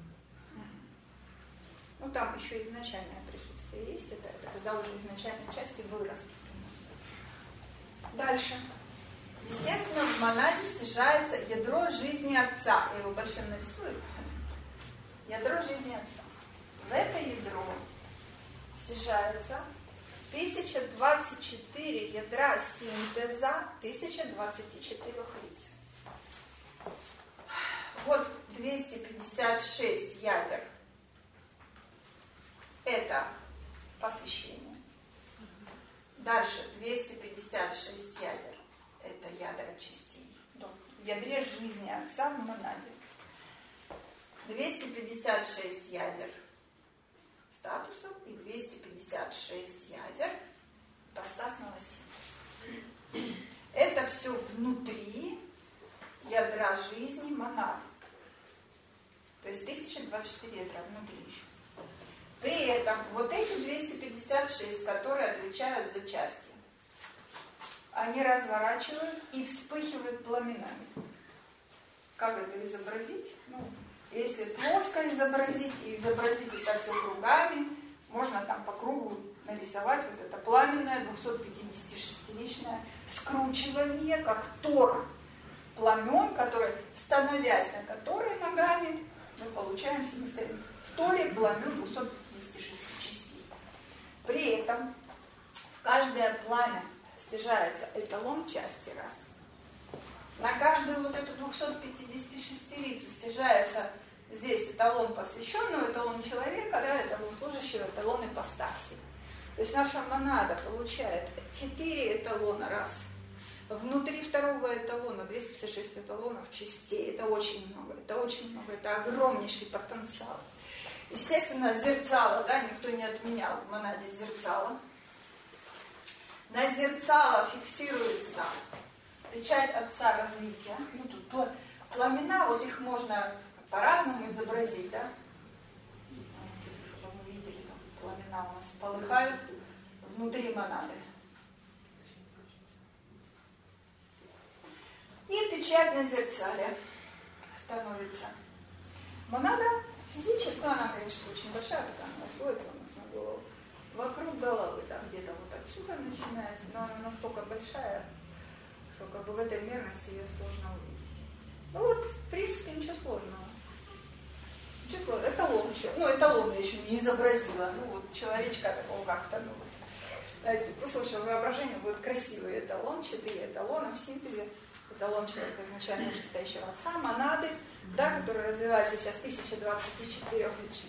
Ну, там еще изначальное присутствие есть, это, это когда уже изначальные части вырастут. Дальше. Естественно, в монаде стяжается ядро жизни Отца. Я его большим нарисую. Ядро жизни Отца. В это ядро стяжается тысяча двадцать четыре ядра синтеза тысяча двадцать четыре лиц. Вот двести пятьдесят шесть ядер. Это посвящение. Дальше двести пятьдесят шесть ядер. Это ядра частей. В ядре жизни Отца в монаде. двести пятьдесят шесть ядер статусов и двести пятьдесят шесть ядер ипостасного синтеза. Это все внутри ядра жизни монады. То есть тысяча двадцать четыре ядра внутри еще. При этом вот эти двести пятьдесят шесть, которые отвечают за части, они разворачивают и вспыхивают пламенами. Как это изобразить? Ну, если плоско изобразить, и изобразить это все кругами, можно там по кругу нарисовать вот это пламенное двухсотпятидесятишестиличное скручивание, как тор пламен, который, становясь на которой ногами, мы получаем самостоятельно в торе пламен двухсот пятидесяти шести частей. При этом в каждое пламя стяжается эталон части раз. На каждую вот эту двухсот пятидесятишестилицу стяжается здесь эталон посвященного, эталон человека, да, эталон служащего, эталон ипостаси. То есть наша монада получает четыре эталона раз. Внутри второго эталона двести пятьдесят шесть эталонов частей. Это очень много, это очень много, это огромнейший потенциал. Естественно, зерцало, да, никто не отменял в монаде зерцало. На зерцало фиксируется печать Отца развития. Ну, тут пламена, вот их можно по-разному изобразить, да? Чтобы мы видели, там пламена у нас полыхают внутри монады. И печать на зерцале становится. Монада физически, ну, она, конечно, очень большая, такая она сводится у нас на голову. Вокруг головы, да, где-то вот отсюда начинается, но она настолько большая, что как бы в этой мерности ее сложно увидеть. Ну вот, в принципе, ничего сложного. Ничего сложного. Эталон еще, ну, эталон я еще не изобразила. Ну, вот человечка такого как-то, ну, вот. Знаете, после вашего воображения будет красивый эталон, четыре эталона в синтезе. Эталон человека изначально уже стоящего Отца, монады, да, который развивается сейчас тысяча двадцать четыре лично.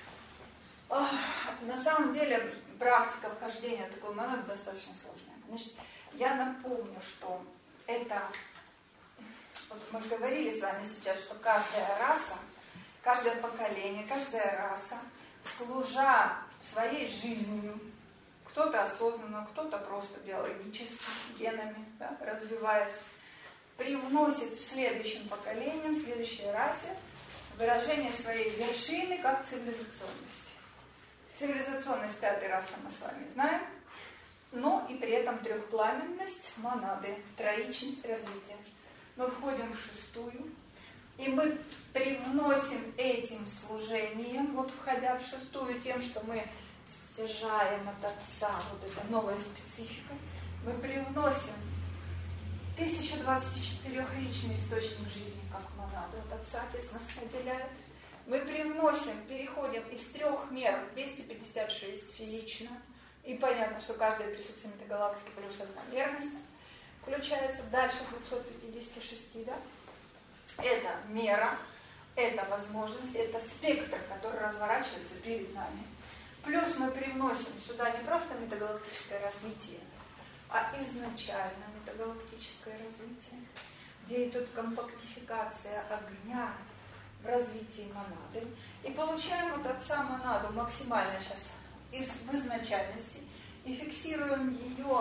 На самом деле практика вхождения в такой монады достаточно сложная. Значит, я напомню, что это, вот мы говорили с вами сейчас, что каждая раса, каждое поколение, каждая раса, служа своей жизнью, кто-то осознанно, кто-то просто биологически, генами, да, развиваясь, привносит в следующем поколении, в следующей расе выражение своей вершины как цивилизационности. Цивилизационность пятой расы мы с вами знаем, но и при этом трехпламенность монады, троичность развития. Мы входим в шестую, и мы привносим этим служением, вот входя в шестую, тем, что мы стяжаем от Отца, вот эта новая специфика, мы привносим тысяча двадцать четырехличный источник жизни, как монаду от Отца, Отец нас наделяет. Мы привносим, переходим из трех мер, двести пятьдесят шесть физично, и понятно, что каждое присутствие метагалактики плюс одна мерность включается, дальше с двухсот пятидесяти шести, да? Это мера, это возможность, это спектр, который разворачивается перед нами. Плюс мы привносим сюда не просто метагалактическое развитие, а изначально метагалактическое развитие, где идет компактификация огня в развитии монады. И получаем от Отца монаду максимально сейчас из в изначальности и фиксируем ее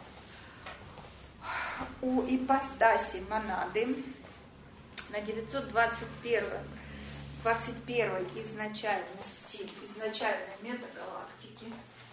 у ипостаси монады на девятьсот двадцать первой изначальности, изначальной метагалактики,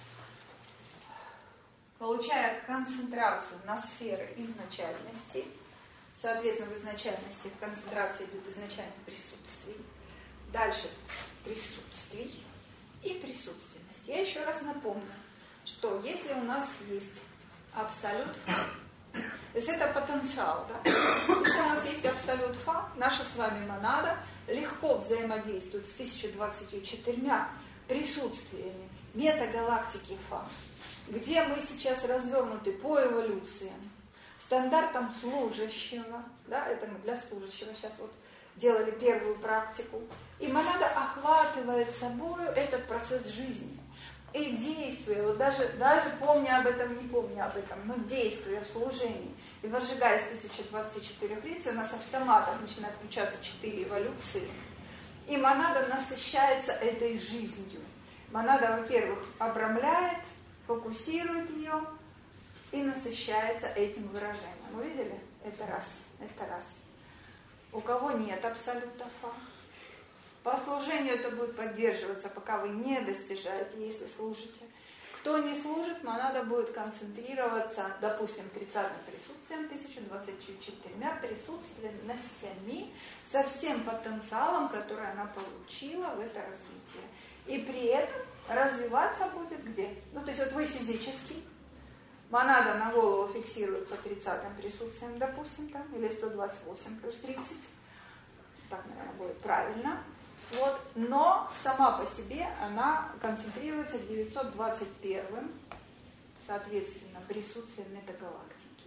получая концентрацию на сферы изначальности. Соответственно, в изначальности в концентрации идут изначальных присутствий. Дальше присутствий и присутственность. Я еще раз напомню, что если у нас есть абсолют фа, то есть это потенциал, да? Если у нас есть абсолют фа, наша с вами монада легко взаимодействует с тысяча двадцатью четырьмя присутствиями метагалактики фа, где мы сейчас развернуты по эволюциям, стандартам служащего, да, это мы для служащего сейчас вот делали первую практику, и монада охватывает собой этот процесс жизни. И действуя, вот даже, даже помня об этом, не помня об этом, но действуя в служении и возжигая с тысяча двадцати четырёх лиц, у нас автоматом начинает включаться четыре эволюции, и монада насыщается этой жизнью. Монада, во-первых, обрамляет, фокусирует ее и насыщается этим выражением. Увидели? Это раз, это раз. У кого нет абсолюта фа, по служению это будет поддерживаться, пока вы не достижаете, если служите. Кто не служит, монада будет концентрироваться, допустим, тридцатым присутствием, тысяча двадцатью четырьмя присутственностями, со всем потенциалом, который она получила в это развитие. И при этом развиваться будет где? Ну, то есть вот вы физически, монада на голову фиксируется тридцатым присутствием, допустим, там, или сто двадцать восемь плюс тридцать. Так, наверное, будет правильно. Вот. Но сама по себе она концентрируется к девятьсот двадцать первым, соответственно, присутствием метагалактики.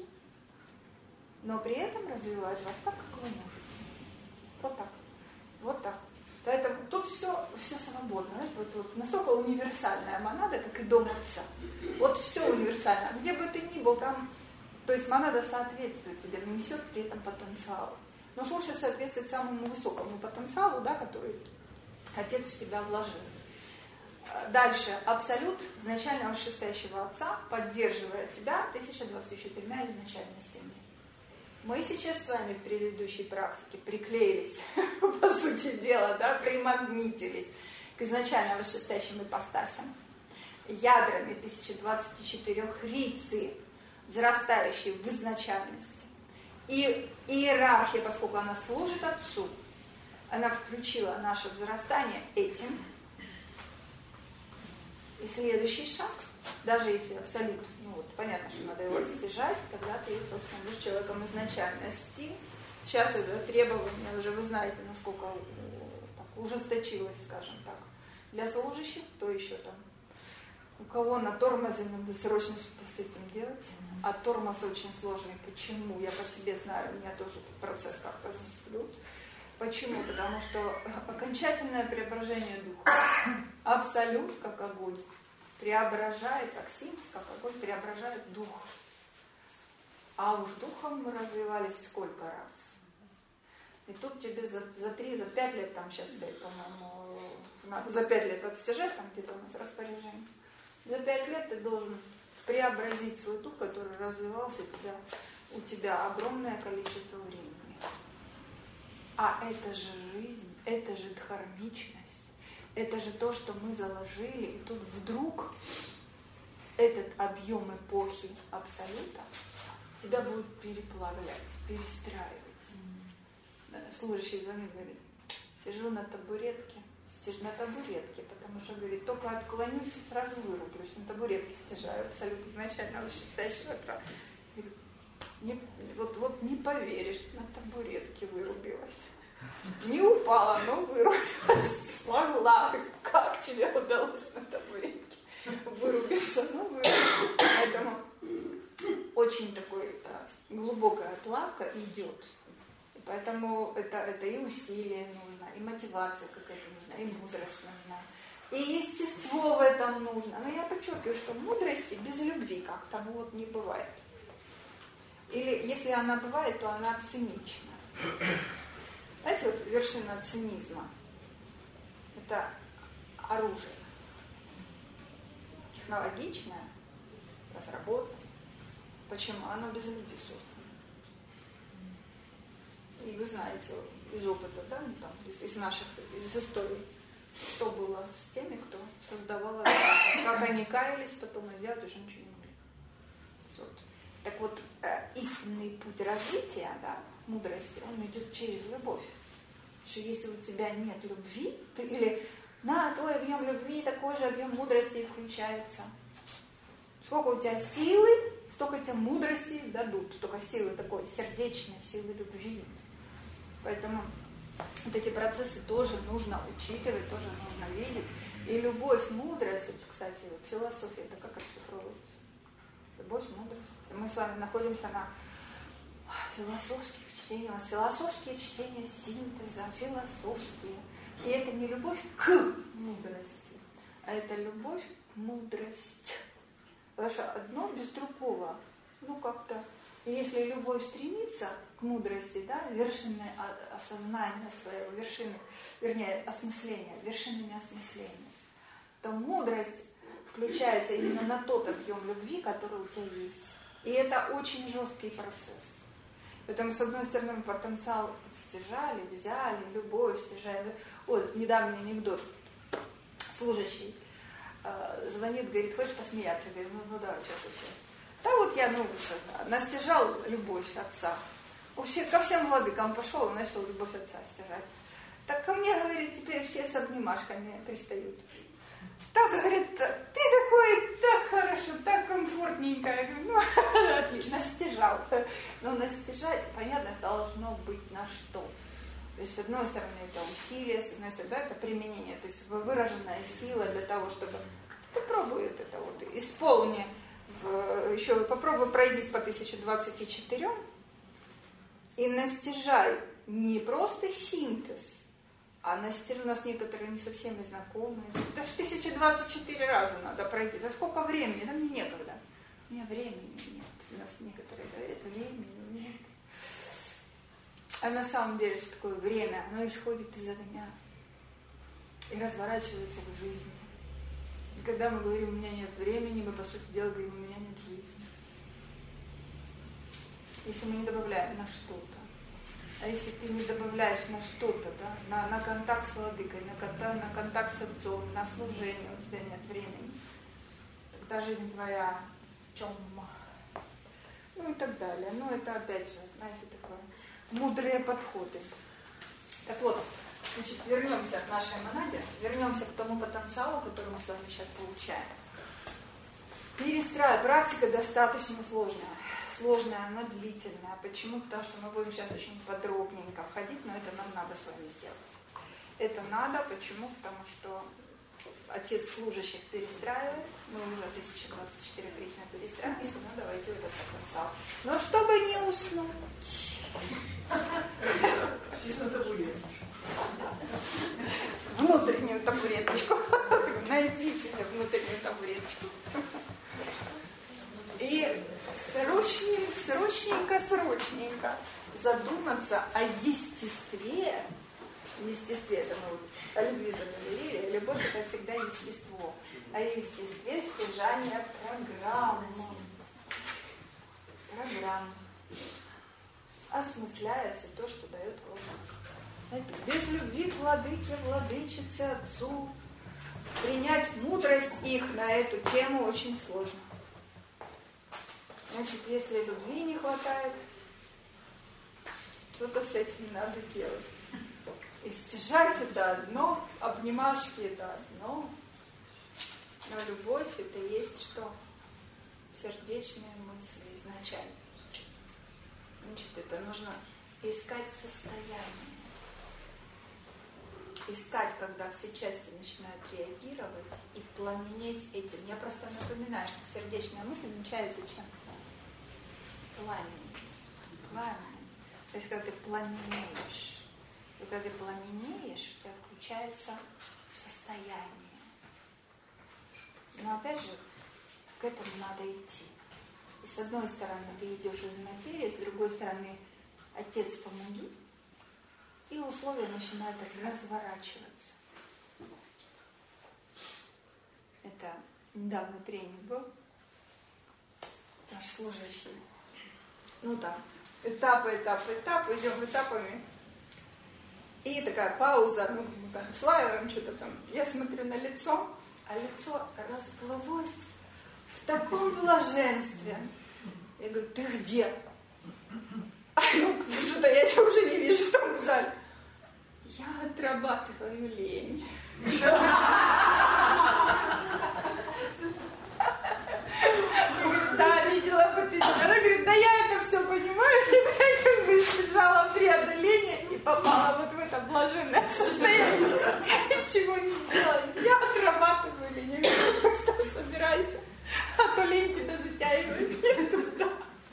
Но при этом развивает вас так, как вы можете. Вот так. Вот так. Поэтому тут все, все свободно. Вот, вот, настолько универсальная монада, как и дом Отца. Вот все универсально. Где бы ты ни был, там, то есть монада соответствует тебе, но несет при этом потенциал. Но уж лучше соответствует самому высокому потенциалу, да, который Отец в тебя вложил. Дальше. Абсолют изначально вышестоящего Отца поддерживает тебя тысяча двадцатью четырьмя изначальностями. Мы сейчас с вами в предыдущей практике приклеились, по сути дела, да, примагнитились к изначально вышестоящим ипостасям, ядрами тысяча двадцати четырёх рицы, взрастающей в изначальности. И иерархия, поскольку она служит Отцу, она включила наше взрастание этим. И следующий шаг, даже если абсолют, ну вот, понятно, что надо его достижать, тогда ты, собственно, будешь человеком изначальности. Сейчас это требование уже, вы знаете, насколько так, ужесточилось, скажем так. Для служащих, кто еще там, у кого на тормозе, надо срочно что-то с этим делать. А тормоз очень сложный. Почему? Я по себе знаю, у меня тоже этот процесс как-то застыл. Почему? Потому что окончательное преображение духа, абсолют, как огонь, преображает, как синс, как огонь, преображает дух. А уж духом мы развивались сколько раз. И тут тебе за, за три, за пять лет, там сейчас стоит, по-моему, надо за пять лет отстежать, там где-то у нас распоряжение. За пять лет ты должен преобразить свой дух, который развивался у тебя, у тебя огромное количество времени. А это же жизнь, это же дхармичность, это же то, что мы заложили, и тут вдруг этот объем эпохи абсолюта тебя будет переплавлять, перестраивать. Служащий звонит, говорит, сижу на табуретке, стяж на табуретке, потому что, говорит, только отклонюсь, сразу вырублюсь, на табуретке стяжаю, абсолютно изначально вышестоящего утра. Не, вот, вот не поверишь, на табуретке вырубилась. Не упала, но вырубилась. Смогла. Как тебе удалось на табуретке вырубиться? Ну, вырубилась. Поэтому очень такой да, глубокая плавка идет. Поэтому это, это и усилие нужно, и мотивация какая-то нужна, и мудрость нужна. И естество в этом нужно. Но я подчеркиваю, что мудрости без любви как-то ну, вот не бывает. Или если она бывает, то она цинична. Знаете, вот вершина цинизма – это оружие. Технологичное, разработанное. Почему? Оно без любви создано. И вы знаете из опыта, да, ну, там, из, из наших, из истории, что было с теми, кто создавал это. Как они каялись, потом и сделать уже ничего не могли. Вот. Так вот, э, истинный путь развития, да, мудрости, он идет через любовь. Потому что если у тебя нет любви, ты, или на твой объем любви такой же объем мудрости и включается. Сколько у тебя силы, столько тебе мудрости дадут. Только силы такой сердечной, силы любви. Поэтому вот эти процессы тоже нужно учитывать, тоже нужно видеть. И любовь, мудрость, вот, кстати, вот философия, это как расшифровывается? Любовь, мудрость. И мы с вами находимся на философских чтениях. У нас философские чтения синтеза, философские. И это не любовь к мудрости, а это любовь, мудрость. Потому что одно без другого. Ну как-то, если любовь стремится к мудрости, да, вершинное осознание своего, вершины, вернее, осмысления, вершинами осмысления, то мудрость включается именно на тот объем любви, который у тебя есть. И это очень жесткий процесс. Поэтому, с одной стороны, потенциал стяжали, взяли, любовь стяжали. Вот, недавний анекдот. Служащий э, звонит, говорит, хочешь посмеяться? Я говорю, ну, ну да, сейчас, сейчас. Да вот я, ну, настяжал любовь отца. У всех, ко всем владыкам пошел и начал любовь отца стяжать. Так ко мне, говорит, теперь все с обнимашками пристают. Так, говорит, ты такой, так хорошо, так комфортненько. Я говорю, ну, отлично, настяжал. Но настяжать, понятно, должно быть на что. То есть, с одной стороны, это усилие, с одной стороны, да, это применение, то есть выраженная сила для того, чтобы попробуй это вот, исполни, в, еще попробуй пройдись по тысяче двадцати четырем и настяжай не просто синтез, а настяжай, у нас некоторые не совсем знакомые. Это же тысяча двадцать четыре раза надо пройти. За сколько времени? Да мне некогда. У меня времени нет. У нас некоторые говорят, времени нет. А на самом деле, что такое время? Оно исходит из огня и разворачивается в жизни. И когда мы говорим, у меня нет времени, мы, по сути дела, говорим, у меня нет жизни. Если мы не добавляем на что-то. А если ты не добавляешь на что-то, да, на, на контакт с владыкой, на контакт, на контакт с отцом, на служение, у тебя нет времени, тогда жизнь твоя в чем? Ну и так далее. Ну это опять же, знаете, такое мудрые подходы. Так вот, значит, вернемся к нашей монаде, вернемся к тому потенциалу, который мы с вами сейчас получаем. Перестраивать. Практика достаточно сложная. Сложная, она длительная. Почему? Потому что мы будем сейчас очень подробненько входить, но это нам надо с вами сделать. Это надо. Почему? Потому что отец служащих перестраивает. Мы уже тысяча двадцать четыре Кришна перестраиваемся, надо войти в этот потенциал. Но чтобы не уснуть. Сесть на табуреточку. Внутреннюю табуреточку. Найди себе внутреннюю табуреточку. И срочненько, срочненько, срочненько задуматься о естестве. Естестве, это мы вот о любви заговорили, любовь это всегда естество. О естестве стяжания программы. Программ. Осмысляя все то, что дает владыка. Без любви к владыке, владычице, отцу, принять мудрость их на эту тему очень сложно. Значит, если любви не хватает, что-то с этим надо делать. И стяжать это одно, обнимашки это одно, но любовь это есть что? Сердечные мысли изначально. Значит, это нужно искать состояние. Искать, когда все части начинают реагировать и пламенеть этим. Я просто напоминаю, что сердечная мысль венчается чем? Пламенем. Пламенем. То есть, когда ты пламенеешь, и когда ты пламенеешь, у тебя включается состояние. Но опять же, к этому надо идти. И с одной стороны ты идешь из материи, с другой стороны Отец, помоги, и условия начинают разворачиваться. Это недавно тренинг был, наш служащий. Ну там, этапы, этапы, этапы, идем этапами. И такая пауза, ну мы там усваиваем что-то там. Я смотрю на лицо, а лицо расплылось в таком блаженстве. Я говорю, ты где? А ну, что-то я тебя уже не вижу в том зале. Я отрабатываю лень. Да, видела по телевизору. Она говорит, да я это все понимаю. И я как бы избежала преодоления и попала вот в это блаженное состояние. Ничего не делаю. Я отрабатываю лень. Я говорю, просто собирайся. А то лень тебя затягивает не туда.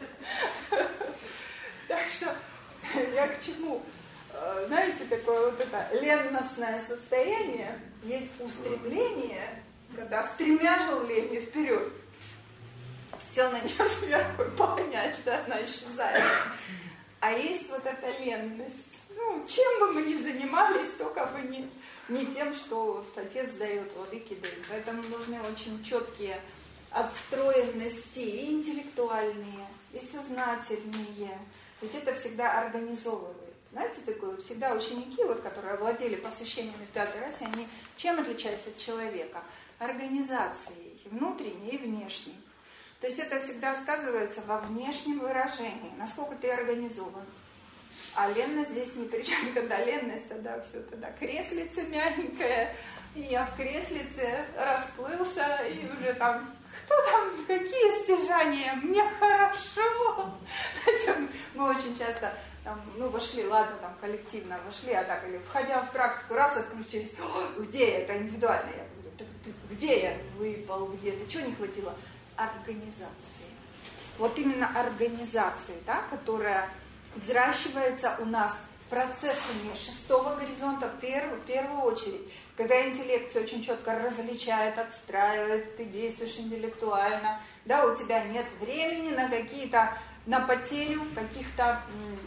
Так что я к чему? Знаете, такое вот это ленностное состояние, есть устремление, когда стремяжил лень вперед. Сел на нее сверху и понять, что она исчезает. А есть вот эта ленность. Ну, чем бы мы ни занимались, только бы не, не тем, что вот Отец дает, владыки дают. Поэтому нужны очень четкие отстроенности, и интеллектуальные, и сознательные. Ведь это всегда организовывает. Знаете, такое, всегда ученики, вот, которые овладели посвящением в пятой расе, они чем отличаются от человека? Организацией, внутренней и внешней. То есть это всегда сказывается во внешнем выражении, насколько ты организован. А ленность здесь ни при чем, когда ленность, тогда все, тогда креслице мягенькое, и я в креслице расплылся, и уже там, кто там, какие стяжания, мне хорошо. Мы очень часто, там, ну, вошли, ладно, там, коллективно вошли, а так, или входя в практику, раз отключились, где я, это индивидуально, я говорю, так ты, где я выпал, где, ты, чего не хватило? Организации. Вот именно организации, да, которая взращивается у нас процессами шестого горизонта в первую, в первую очередь. Когда интеллект все очень четко различает, отстраивает, ты действуешь интеллектуально, да, у тебя нет времени на какие-то, на потерю каких-то,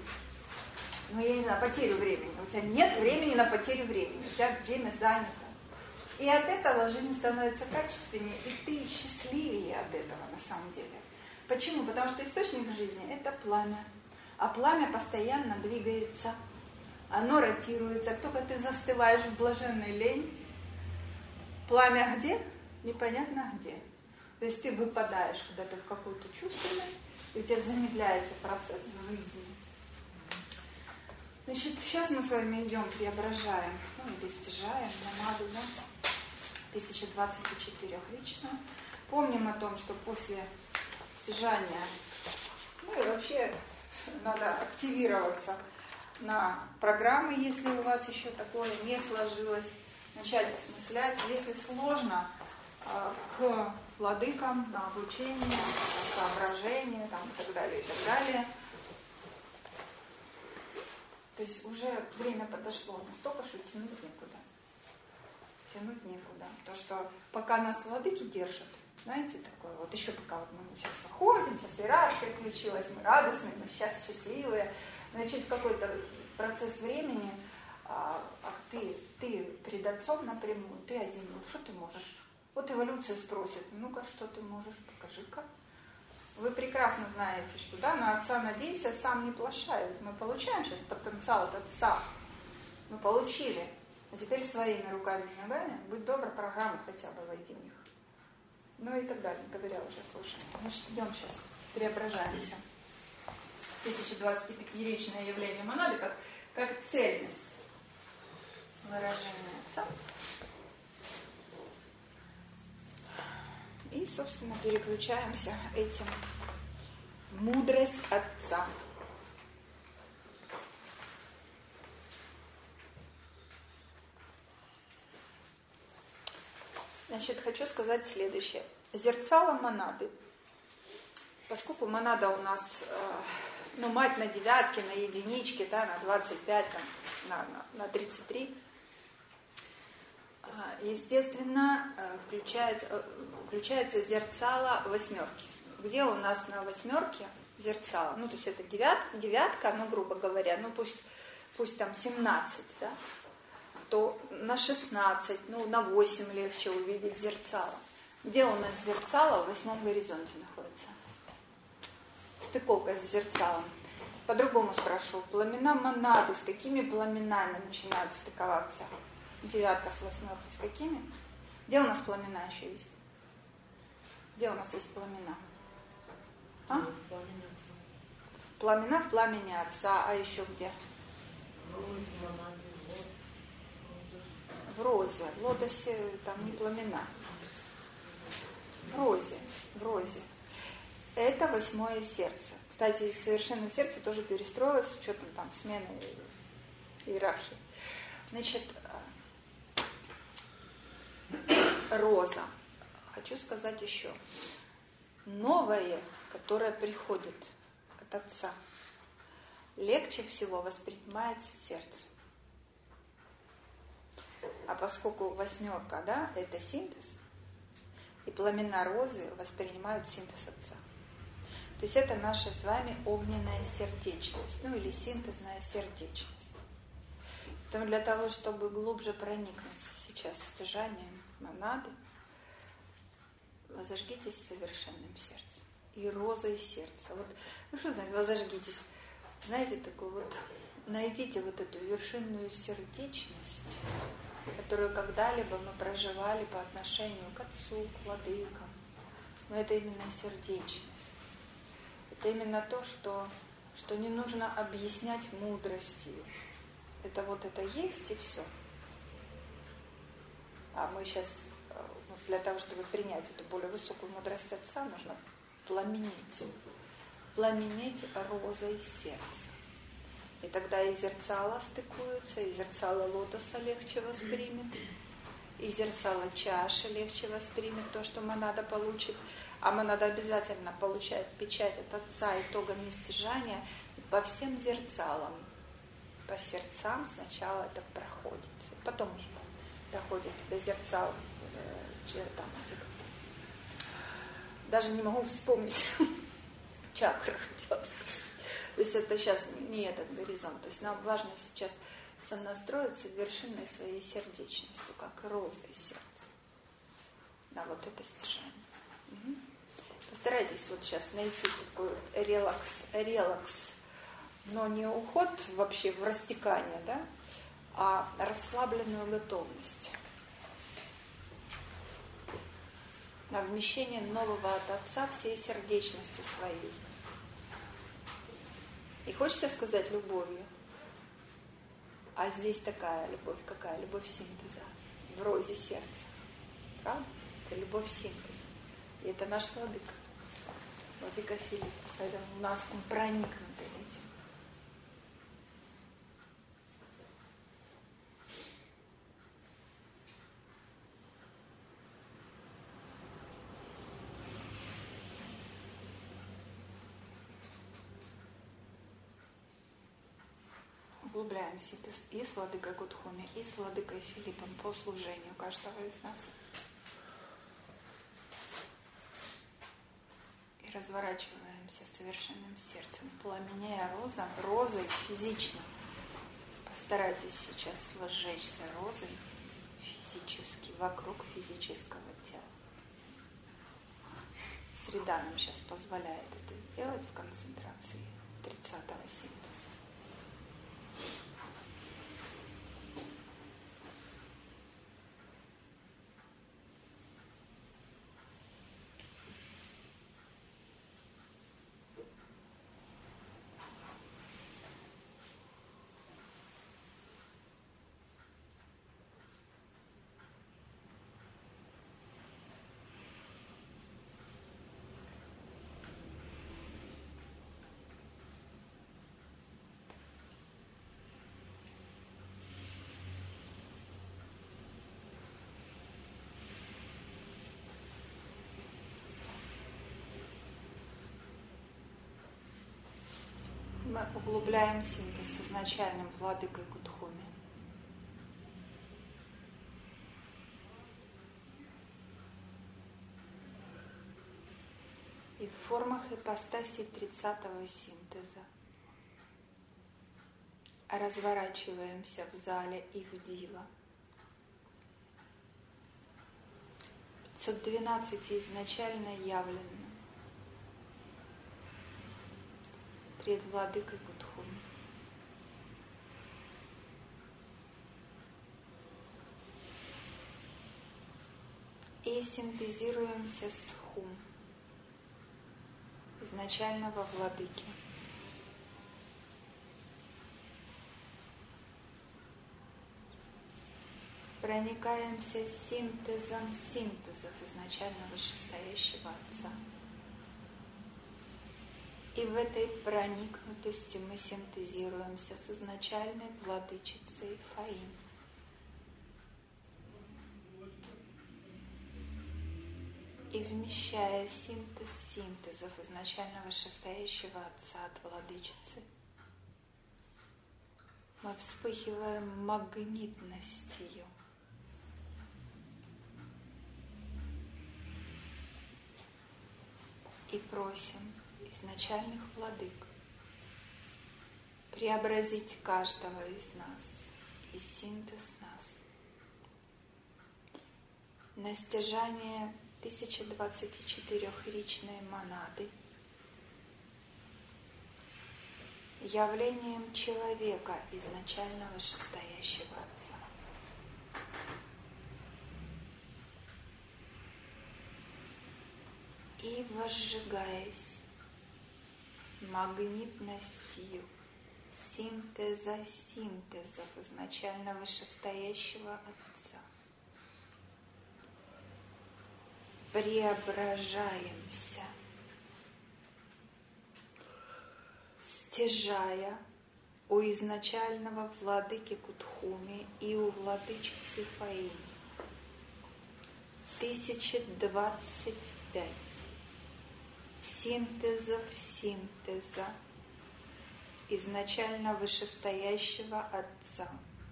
ну я не знаю, потерю времени. У тебя нет времени на потерю времени, у тебя время занято. И от этого жизнь становится качественнее, и ты счастливее от этого на самом деле. Почему? Потому что источник жизни – это пламя. А пламя постоянно двигается, оно ротируется. Как только ты застываешь в блаженной лень, пламя где? Непонятно где. То есть ты выпадаешь куда-то в какую-то чувственность, и у тебя замедляется процесс жизни. Значит, сейчас мы с вами идем, преображаем, ну или стяжаем намаду, да? тысяча двадцать четыре лично. Помним о том, что после стяжания, ну и вообще надо активироваться на программы, если у вас еще такое не сложилось, начать осмыслять. Если сложно, к владыкам, на обучение, соображение там, и так далее, и так далее. То есть уже время подошло настолько, что тянуть некуда. Тянуть некуда. То, что пока нас владыки держат, знаете, такое вот, еще пока вот мы сейчас выходим, сейчас иерархия включилась, мы радостные, мы сейчас счастливые, но через какой-то процесс времени а, а ты, ты перед отцом напрямую, ты один, ну что ты можешь? Вот эволюция спросит, ну-ка, что ты можешь, покажи-ка. Вы прекрасно знаете, что да, на отца надейся, сам не плашай. Мы получаем сейчас потенциал от отца. Мы получили. А теперь своими руками и ногами, будь добр, программы хотя бы войди в них. Ну и так далее, говоря уже, слушай. Значит, идем сейчас, преображаемся. тысяча двадцать пятиречное явление монады как, как цельность выражения отца. И, собственно, переключаемся этим в мудрость отца. Значит, хочу сказать следующее. Зерцало монады. Поскольку монада у нас, Ну, мать на девятке, на единичке, да, на двадцать пять, там, на, на, на тридцать три. Естественно, включается, включается зерцало восьмерки. Где у нас на восьмерке зерцало? Ну, то есть это девятка, девятка, ну, грубо говоря, ну, пусть, пусть там семнадцать, да, то на шестнадцать, ну, на восемь легче увидеть зерцало. Где у нас зерцало в восьмом горизонте находится? Стыковка с зерцалом. По-другому спрошу. Пламена монады с какими пламенами начинают стыковаться? Девятка с восьмеркой с какими? Где у нас пламена еще есть? Где у нас есть пламена? А? Пламена в пламени Отца, а еще где? В розе. В лотосе там не пламена. В розе. В розе. Это восьмое сердце. Кстати, совершенное сердце тоже перестроилось с учетом там смены иерархии. Значит, роза. Хочу сказать еще. Новое, которое приходит от Отца, легче всего воспринимается сердцем. А поскольку восьмерка, да, это синтез, и пламена розы воспринимают синтез Отца. То есть это наша с вами огненная сердечность, ну или синтезная сердечность. Поэтому для того, чтобы глубже проникнуться сейчас стяжанием монады, возожгитесь совершенным сердцем и розой сердца. Вот, ну что значит возожгитесь? Знаете, такой вот, найдите вот эту вершинную сердечность, которую когда-либо мы проживали по отношению к Отцу, к Владыкам. Но это именно сердечность. Это именно то, что, что не нужно объяснять мудростью. Это вот это есть и все. А мы сейчас, для того, чтобы принять эту более высокую мудрость Отца, нужно пламенеть. Пламенеть розой сердца. И тогда и зерцало стыкуются, и зерцало лотоса легче воспримет, и зерцало чаши легче воспримет то, что монада получит. А монада обязательно получает печать от Отца итогами стяжания по всем зерцалам. По сердцам сначала это проходит, потом уже доходит до зерцал. Там, даже не могу вспомнить чакры, хотела сказать. То есть это сейчас не этот горизонт. То есть нам важно сейчас сонастроиться вершиной своей сердечностью, как розой сердца. На вот это стяжание. Угу. Постарайтесь вот сейчас найти такой релакс, релакс, но не уход вообще в растекание, да, а расслабленную готовность на вмещение нового от Отца всей сердечностью своей. И хочется сказать любовью. А здесь такая любовь, какая? Любовь синтеза. В розе сердца. Правда? Это любовь синтеза. И это наш владыка. Владыка Филипп. Поэтому у нас он проникнут этим. Углубляем синтез и с владыкой Гудхуми, и с владыкой Филиппом по служению каждого из нас. И разворачиваемся совершенным сердцем, пламеняя розом, розой физично. Постарайтесь сейчас возжечься розой физически, вокруг физического тела. Среда нам сейчас позволяет это сделать в концентрации тридцатого синтеза. мы углубляем синтез с изначальным владыкой Кутхуми. И в формах ипостасей тридцатого синтеза разворачиваемся в зале и в дива. пятьсот двенадцать изначально явлено пред владыкой Кутхуми. И синтезируемся с Хум, изначального владыки. Проникаемся синтезом синтезов изначально вышестоящего Отца. И в этой проникнутости мы синтезируемся с изначальной владычицей Фаин. И вмещая синтез синтезов изначально вышестоящего Отца от владычицы, мы вспыхиваем магнитностью. И просим изначальных владык преобразить каждого из нас и синтез нас на стяжание тысячи двадцати четырехричной монады, явлением человека изначально вышестоящего Отца. И возжигаясь магнитностью синтеза синтезов изначально вышестоящего Отца, преображаемся, стяжая у изначального владыки Кутхуми и у владычицы Фаин тысяча двадцать пять синтезов синтеза изначально вышестоящего Отца,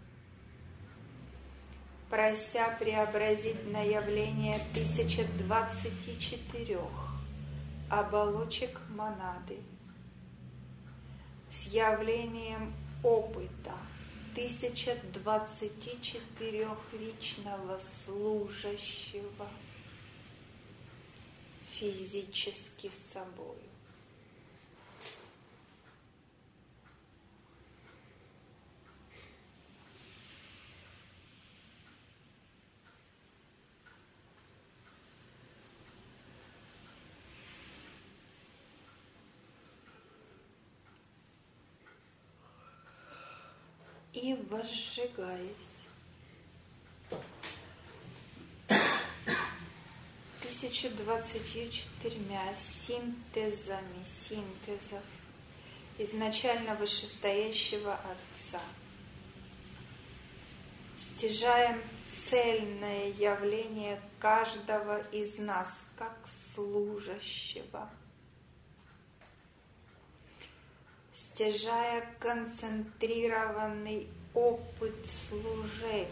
прося преобразить на явление тысяча двадцати четырех оболочек монады с явлением опыта тысяча двадцати четырехричного служащего физически собою. И возжигаясь тысяча двадцатью четырьмя синтезами синтезов изначально вышестоящего Отца, стяжаем цельное явление каждого из нас как служащего, стяжая концентрированный опыт служения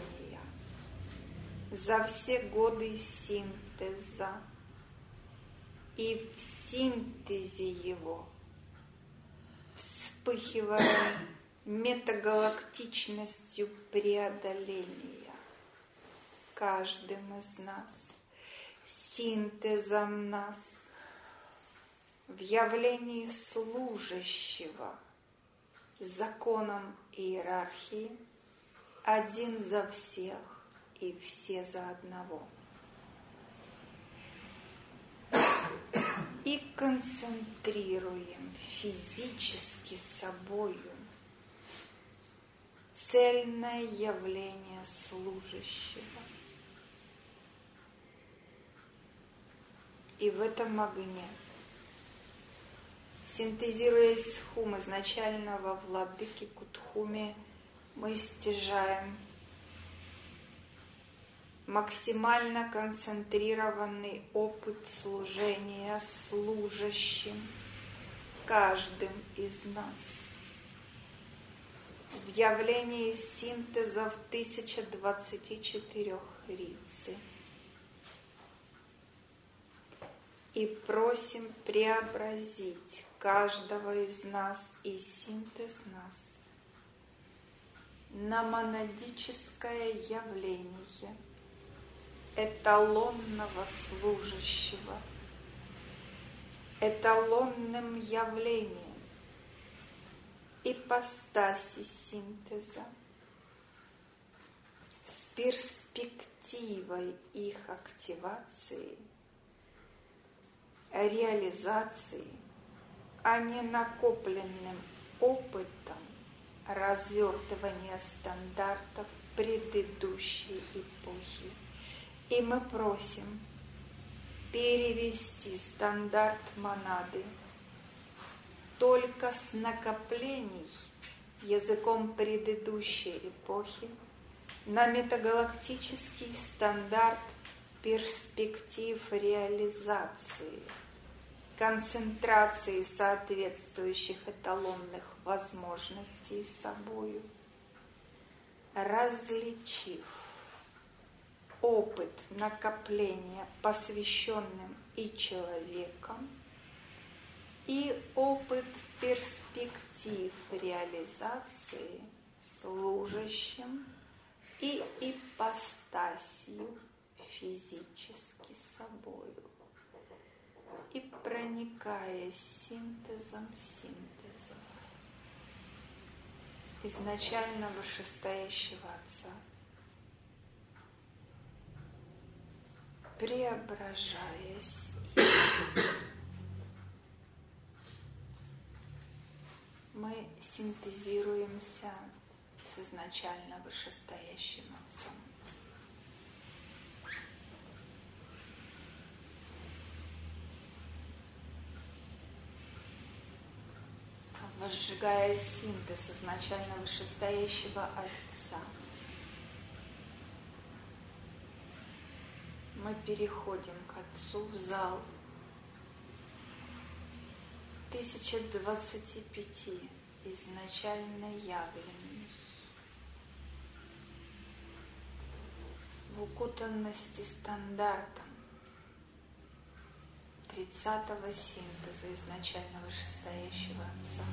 за все годы синтеза, и в синтезе его вспыхивая метагалактичностью преодоления каждым из нас, синтезом нас в явлении служащего законом иерархии, один за всех и все за одного. И концентрируем физически собою цельное явление служащего. И в этом огне, синтезируясь с Хум изначального владыки Кутхуми, мы стяжаем максимально концентрированный опыт служения служащим каждым из нас в явлении синтеза в тысяча двадцати четырёх рицци. И просим преобразить каждого из нас и синтез нас на монадическое явление эталонного служащего, эталонным явлением ипостаси синтеза с перспективой их активации, реализации, а не накопленным опытом развертывания стандартов предыдущей эпохи. И мы просим перевести стандарт монады только с накоплений языком предыдущей эпохи на метагалактический стандарт перспектив реализации, концентрации соответствующих эталонных возможностей собою, различив опыт накопления посвященным и человеком, и опыт перспектив реализации служащим и ипостасью физически собою, и проникая синтезом синтезов изначально вышестоящего Отца, преображаясь им, мы синтезируемся с изначально вышестоящим Отцом. Возжигая синтез изначально вышестоящего Отца, мы переходим к Отцу в зал тысяча двадцати пяти изначально явленный, в укутанности стандартом тридцатого синтеза изначально вышестоящего Отца.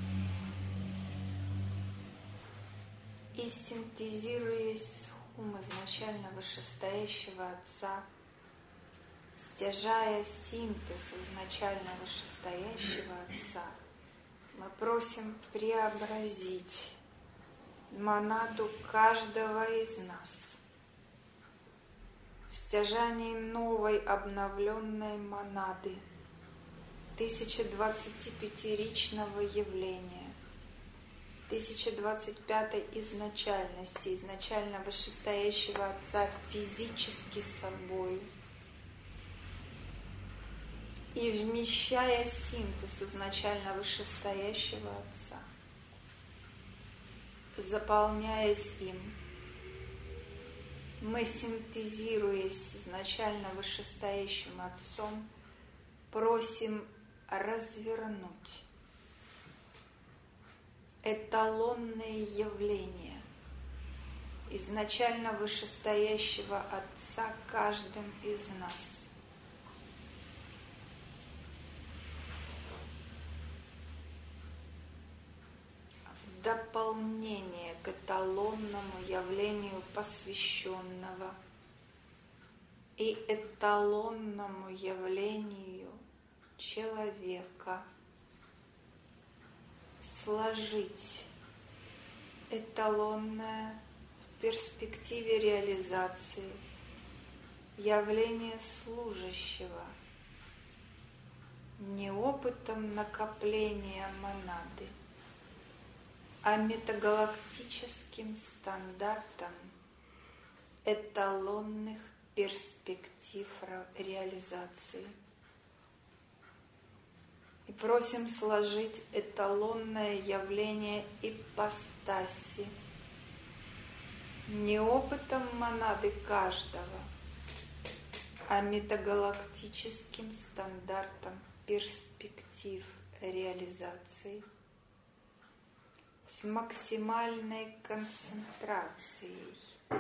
И синтезируясь с хум изначально вышестоящего Отца, стяжая синтез изначально вышестоящего Отца, мы просим преобразить монаду каждого из нас в стяжании новой обновленной монады тысяча двадцатипятиричного явления, тысяча двадцать пятой изначальности, изначально вышестоящего Отца физически собой, и вмещая синтез изначально вышестоящего Отца, заполняясь им, мы, синтезируясь изначально вышестоящим Отцом, просим развернуть эталонные явления изначально вышестоящего Отца каждым из нас. В дополнение к эталонному явлению посвященного и эталонному явлению человека сложить эталонное в перспективе реализации явление служащего не опытом накопления монады, а метагалактическим стандартом эталонных перспектив реализации. И просим сложить эталонное явление ипостаси не опытом монады каждого, а метагалактическим стандартом перспектив реализации с максимальной концентрацией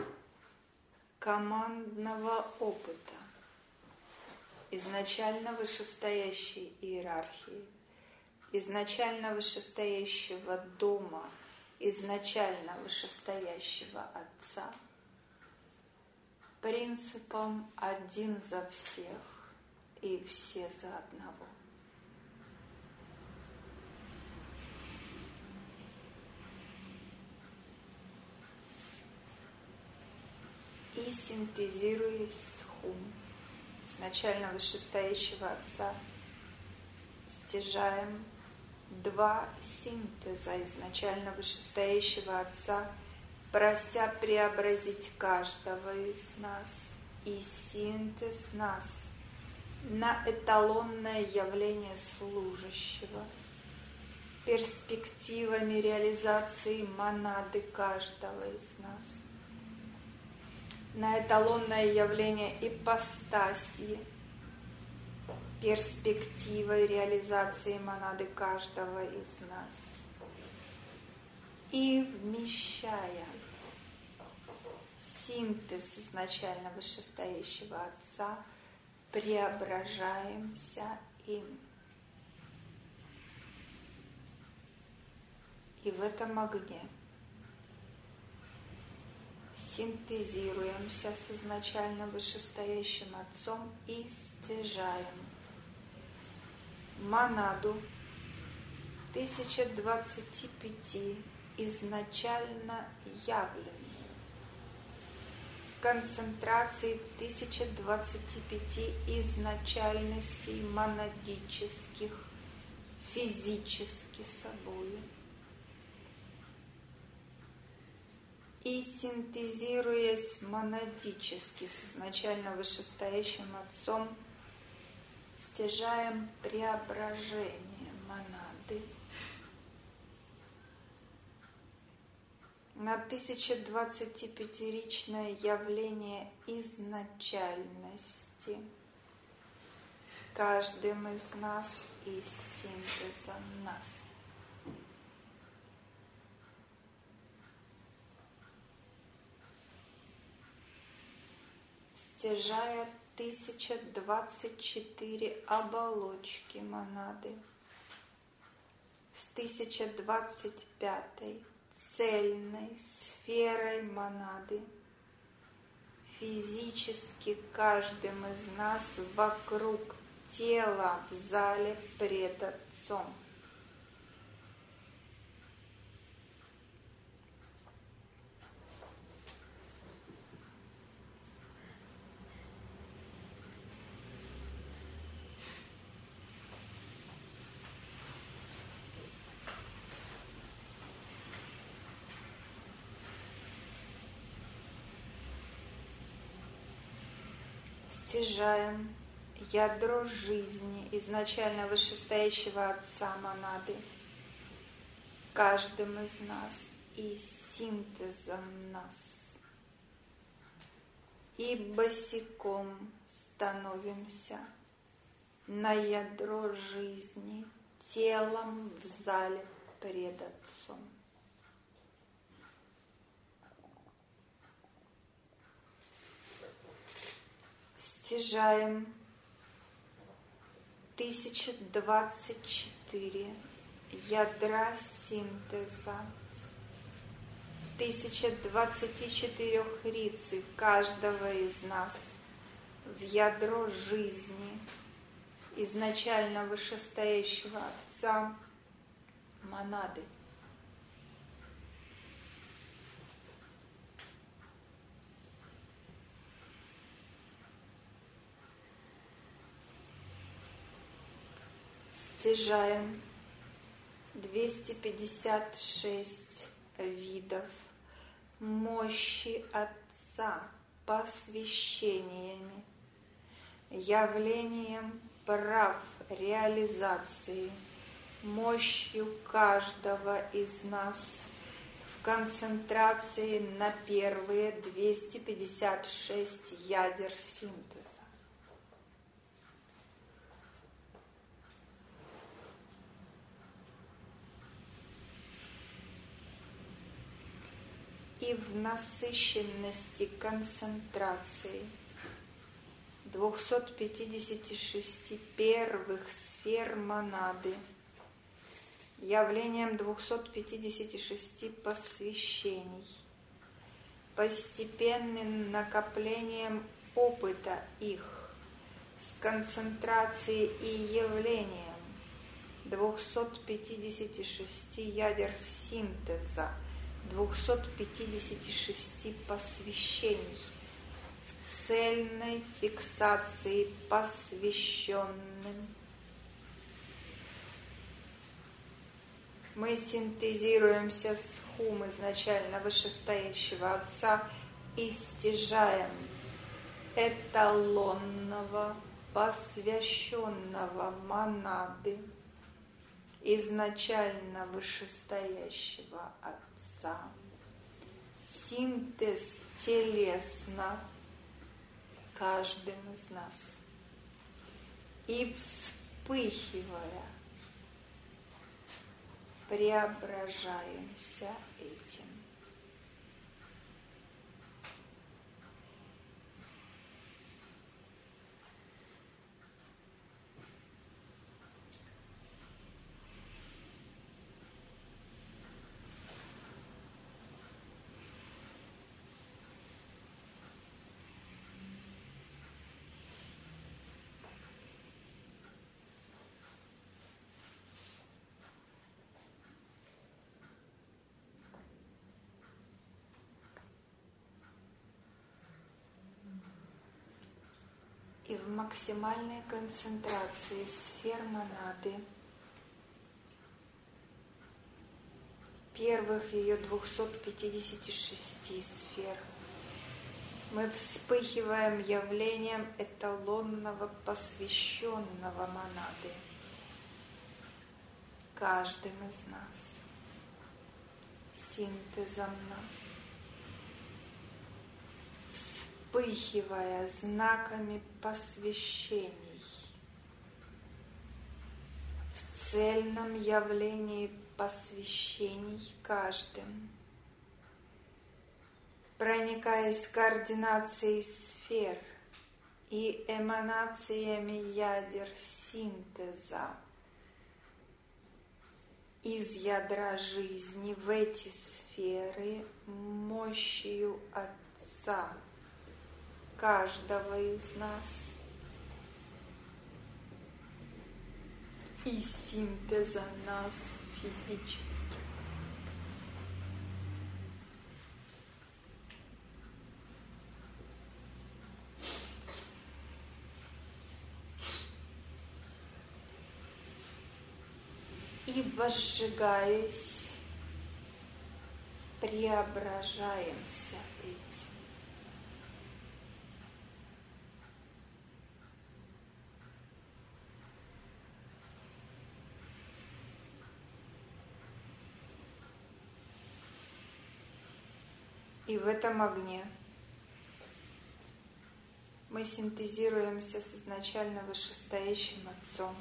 командного опыта, изначально вышестоящей иерархии, изначально вышестоящего дома, изначально вышестоящего Отца, принципом один за всех и все за одного. И синтезируясь с Хум, изначально вышестоящего Отца, стяжаем два синтеза изначально вышестоящего Отца, прося преобразить каждого из нас и синтез нас на эталонное явление служащего, перспективами реализации монады каждого из нас, на эталонное явление ипостаси, перспективой реализации монады каждого из нас, и вмещая синтез изначально вышестоящего Отца, преображаемся им. И в этом огне синтезируемся с изначально вышестоящим Отцом и стяжаем монаду тысяча двадцати пяти изначально явленную в концентрации тысяча двадцати пяти изначальностей монадических физически собою. И синтезируясь монадически с изначально вышестоящим Отцом, стяжаем преображение монады на тысяча двадцатипятиричное явление изначальности каждым из нас и синтезом нас. Стяжая тысяча двадцать четыре оболочки монады с тысяча двадцать пятой цельной сферой монады, физически каждым из нас вокруг тела в зале пред Отцом. Стяжаем ядро жизни изначально вышестоящего Отца монады каждым из нас и синтезом нас. И босиком становимся на ядро жизни телом в зале пред Отцом. Стяжаем тысяча двадцать четыре ядра синтеза, тысяча двадцати четырех рицей каждого из нас в ядро жизни изначально вышестоящего Отца монады. Стяжаем двести пятьдесят шесть видов мощи Отца посвящениями, явлением прав реализации, мощью каждого из нас в концентрации на первые двести пятьдесят шесть ядер синтеза. и в насыщенности концентрации двухсот пятидесяти шести первых сфер монады, явлением двухсот пятидесяти шести посвящений, постепенным накоплением опыта их с концентрацией и явлением двухсот пятидесяти шести ядер синтеза, двухсот пятидесяти шести посвящений в цельной фиксации посвященным. Мы синтезируемся с хум изначально вышестоящего Отца и стяжаем эталонного посвященного монады изначально вышестоящего Отца. Синтез телесно каждым из нас. И вспыхивая, преображаемся этим. И в максимальной концентрации сфер монады, первых ее двухсот пятидесяти шести сфер, мы вспыхиваем явлением эталонного посвященного монады каждым из нас, синтезом нас, вспыхивая знаками посвящений в цельном явлении посвящений каждым, проникаясь координацией сфер и эманациями ядер синтеза из ядра жизни в эти сферы мощью Отца каждого из нас и синтеза нас физически. И возжигаясь, преображаемся этим. И в этом огне мы синтезируемся с изначально вышестоящим Отцом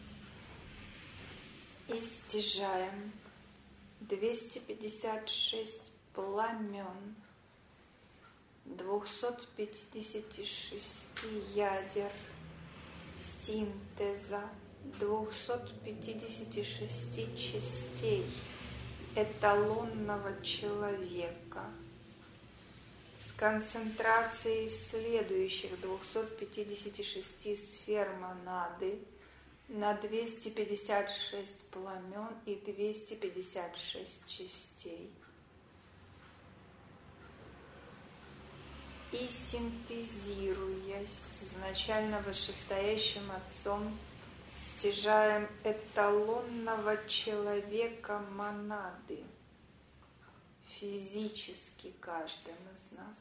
и стяжаем двести пятьдесят шесть пламен двухсот пятидесяти шести ядер синтеза, двухсот пятидесяти шести частей эталонного человека с концентрацией следующих двухсот пятидесяти шести сфер монады на двести пятьдесят шесть пламен и двести пятьдесят шесть частей. И синтезируясь с изначально вышестоящим Отцом, стяжаем эталонного человека монады физически каждым из нас,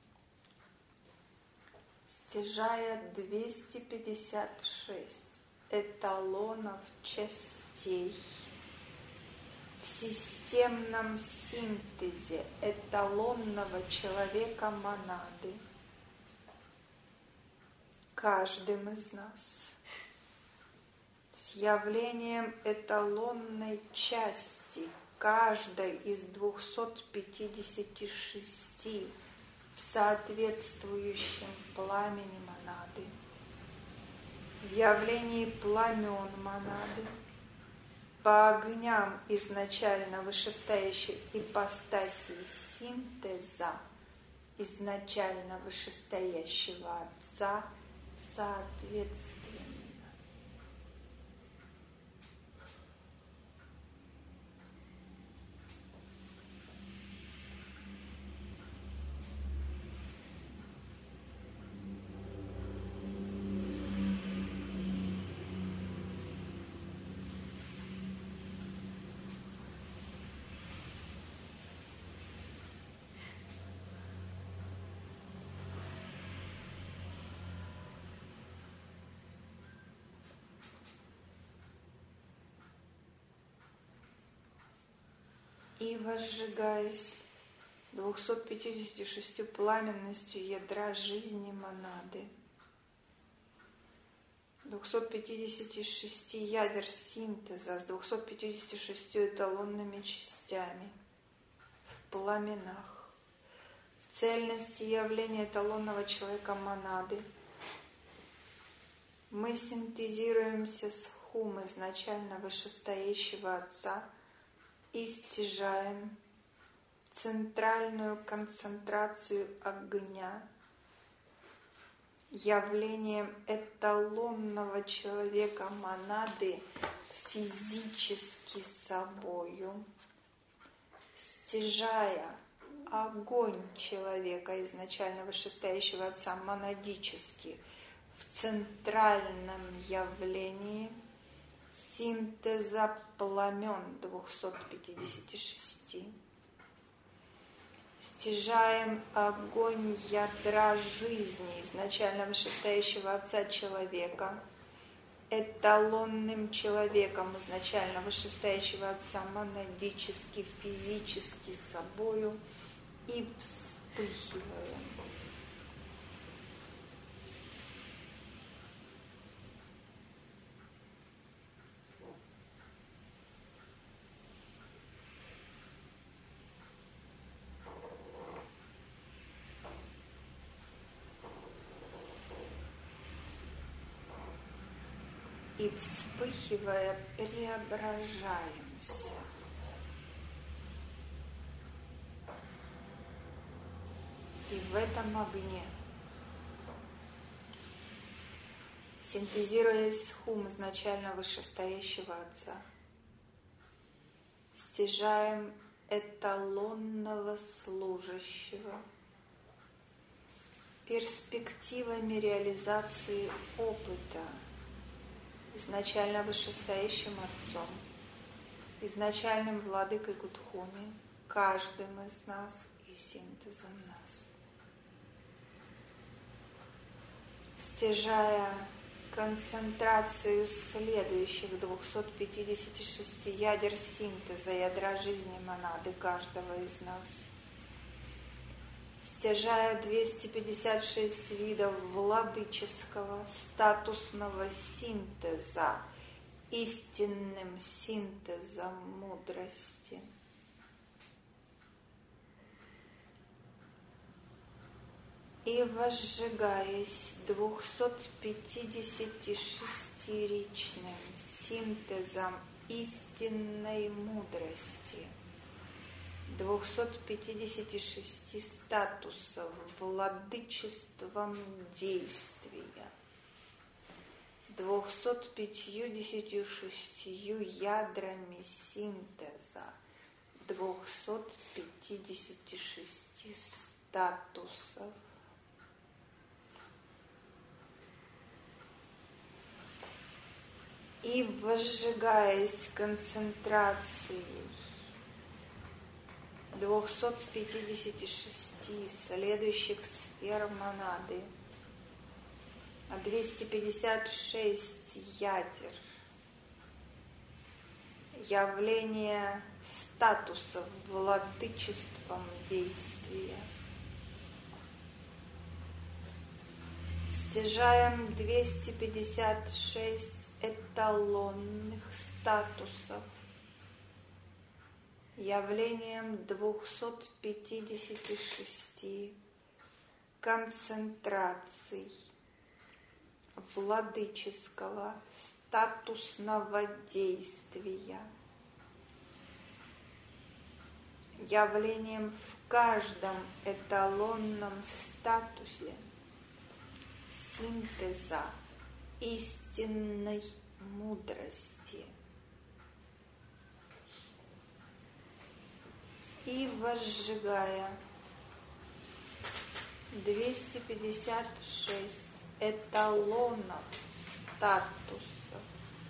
стяжая двести пятьдесят шесть эталонов частей в системном синтезе эталонного человека монады каждым из нас с явлением эталонной части каждой из двухсот пятидесяти шести в соответствующем пламени монады, в явлении пламен монады, по огням изначально вышестоящей ипостаси синтеза, изначально вышестоящего Отца, соответственно. И возжигаясь двухсот пятидесятью шестью пламенностью ядра жизни монады, двухсот пятидесяти шести ядер синтеза с двухсот пятидесятью шестью эталонными частями в пламенах, в цельности явления эталонного человека монады, мы синтезируемся с хум изначально вышестоящего Отца и стяжаем центральную концентрацию огня явлением эталонного человека монады физически собою, стяжая огонь человека изначально вышестоящего Отца монадически в центральном явлении синтеза пламен двухсот пятидесяти шести. Стяжаем огонь ядра жизни изначально вышестоящего Отца человека, эталонным человеком изначально вышестоящего Отца монадически, физически собою и вспыхиваем. И, вспыхивая, преображаемся. И в этом огне, синтезируясь с хум изначально вышестоящего Отца, стяжаем эталонного служащего перспективами реализации опыта изначально вышестоящим Отцом, изначальным владыкой Гудхуми, каждым из нас и синтезом нас. Стяжая концентрацию следующих двухсот пятидесяти шести ядер синтеза ядра жизни монады каждого из нас, стяжая двести пятьдесят шесть видов владыческого статусного синтеза истинным синтезом мудрости, и возжигаясь двухсот пятидесяти шестиричным синтезом истинной мудрости, двухсот пятидесяти шести статусов владычеством действия, двухсот пятидесятью шестью ядрами синтеза, двухсот пятидесяти шести статусов, и возжигаясь концентрацией двухсот пятидесяти шести следующих сфер монады, а двести пятьдесят шесть ядер явление статусов владычеством действия. Стяжаем двести пятьдесят шесть эталонных статусов явлением двухсот пятидесяти шести концентраций владыческого статусного действия, явлением в каждом эталонном статусе синтеза истинной мудрости. И возжигая двести пятьдесят шесть эталонов статусов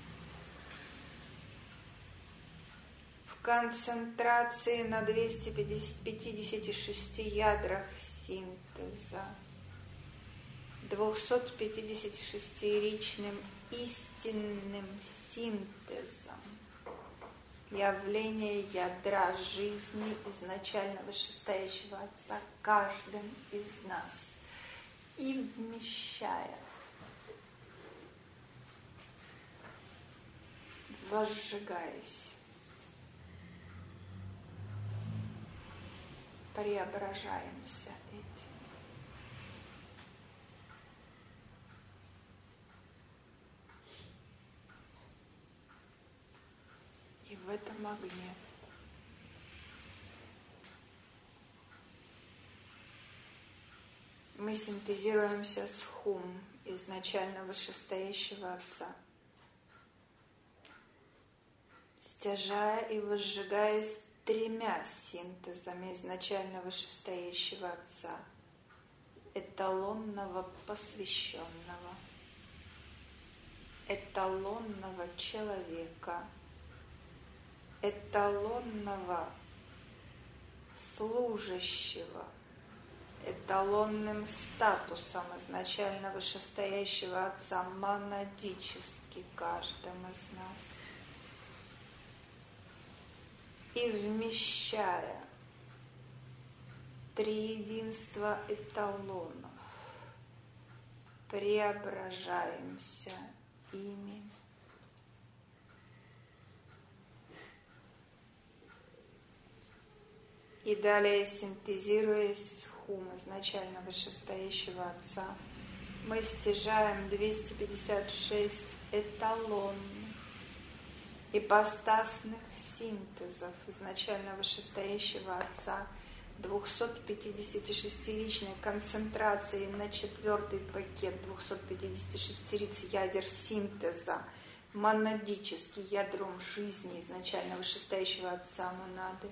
в концентрации на двухстах пятидесяти шести ядрах синтеза, двухсот пятидесяти шестиричным истинным синтезом явление ядра жизни изначально вышестоящего Отца каждым из нас и вмещая, возжигаясь, преображаемся этим. И в этом огне мы синтезируемся с Хум, изначально вышестоящего Отца, стяжая и возжигаясь тремя синтезами изначально вышестоящего Отца, эталонного посвященного, эталонного человека, эталонного служащего, эталонным статусом изначально вышестоящего Отца, монадически каждым из нас. И вмещая триединство эталонов, преображаемся ими. И далее, синтезируясь с Хум, изначально вышестоящего Отца, мы стяжаем двести пятьдесят шесть эталонных ипостасных синтезов изначально вышестоящего Отца, двухсот пятидесяти шестиричной концентрации на четвертый пакет двухсот пятидесяти шестириц ядер синтеза, монадический ядром жизни изначально вышестоящего Отца монады.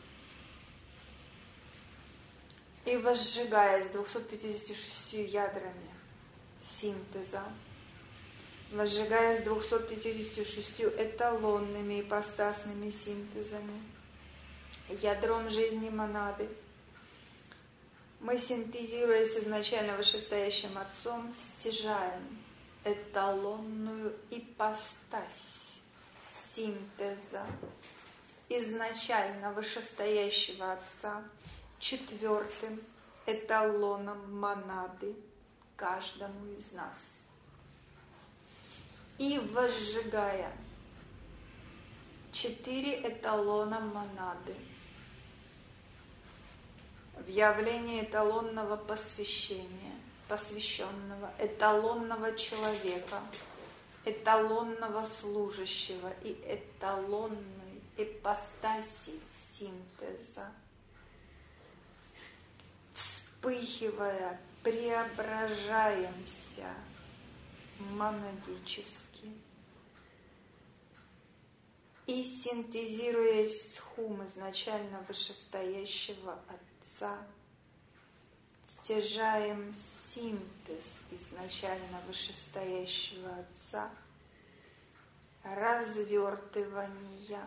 И возжигаясь двумястами пятьюдесятью шестью ядрами синтеза, возжигаясь двумястами пятьюдесятью шестью эталонными ипостасными синтезами, ядром жизни монады, мы, синтезируясь изначально вышестоящим Отцом, стяжаем эталонную ипостась синтеза изначально вышестоящего Отца четвертым эталоном монады каждому из нас. И возжигая четыре эталона монады в явлении эталонного посвящения, посвященного, эталонного человека, эталонного служащего и эталонной ипостаси синтеза, вспыхивая, преображаемся монадически и, синтезируясь с Хум изначально вышестоящего Отца, стяжаем синтез изначально вышестоящего Отца, развертывания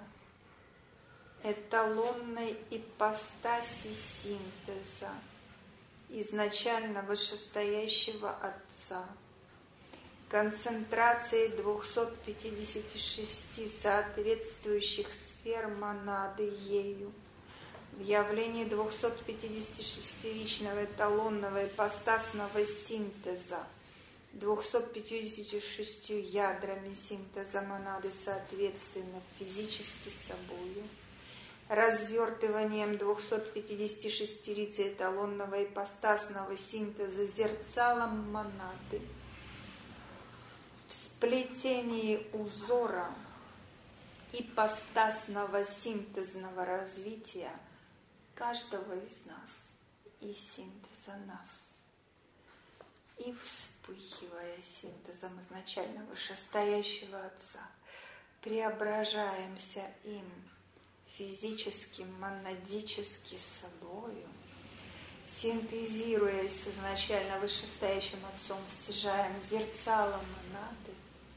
эталонной ипостаси синтеза изначально вышестоящего Отца, концентрацией двухсот пятидесяти шести соответствующих сфер монады ею, в явлении двухсот пятидесяти шестиричного эталонного ипостасного синтеза, двухсот пятьюдесятью шестью ядрами синтеза монады соответственно физически собою, развертыванием двухсот пятидесяти шестерицы эталонного ипостасного синтеза зерцалом монады, в сплетении узора ипостасного синтезного развития каждого из нас и синтеза нас. И вспыхивая синтезом изначально вышестоящего Отца, преображаемся им физически, монадически собою, синтезируясь с изначально вышестоящим Отцом, стяжаем зерцало монады,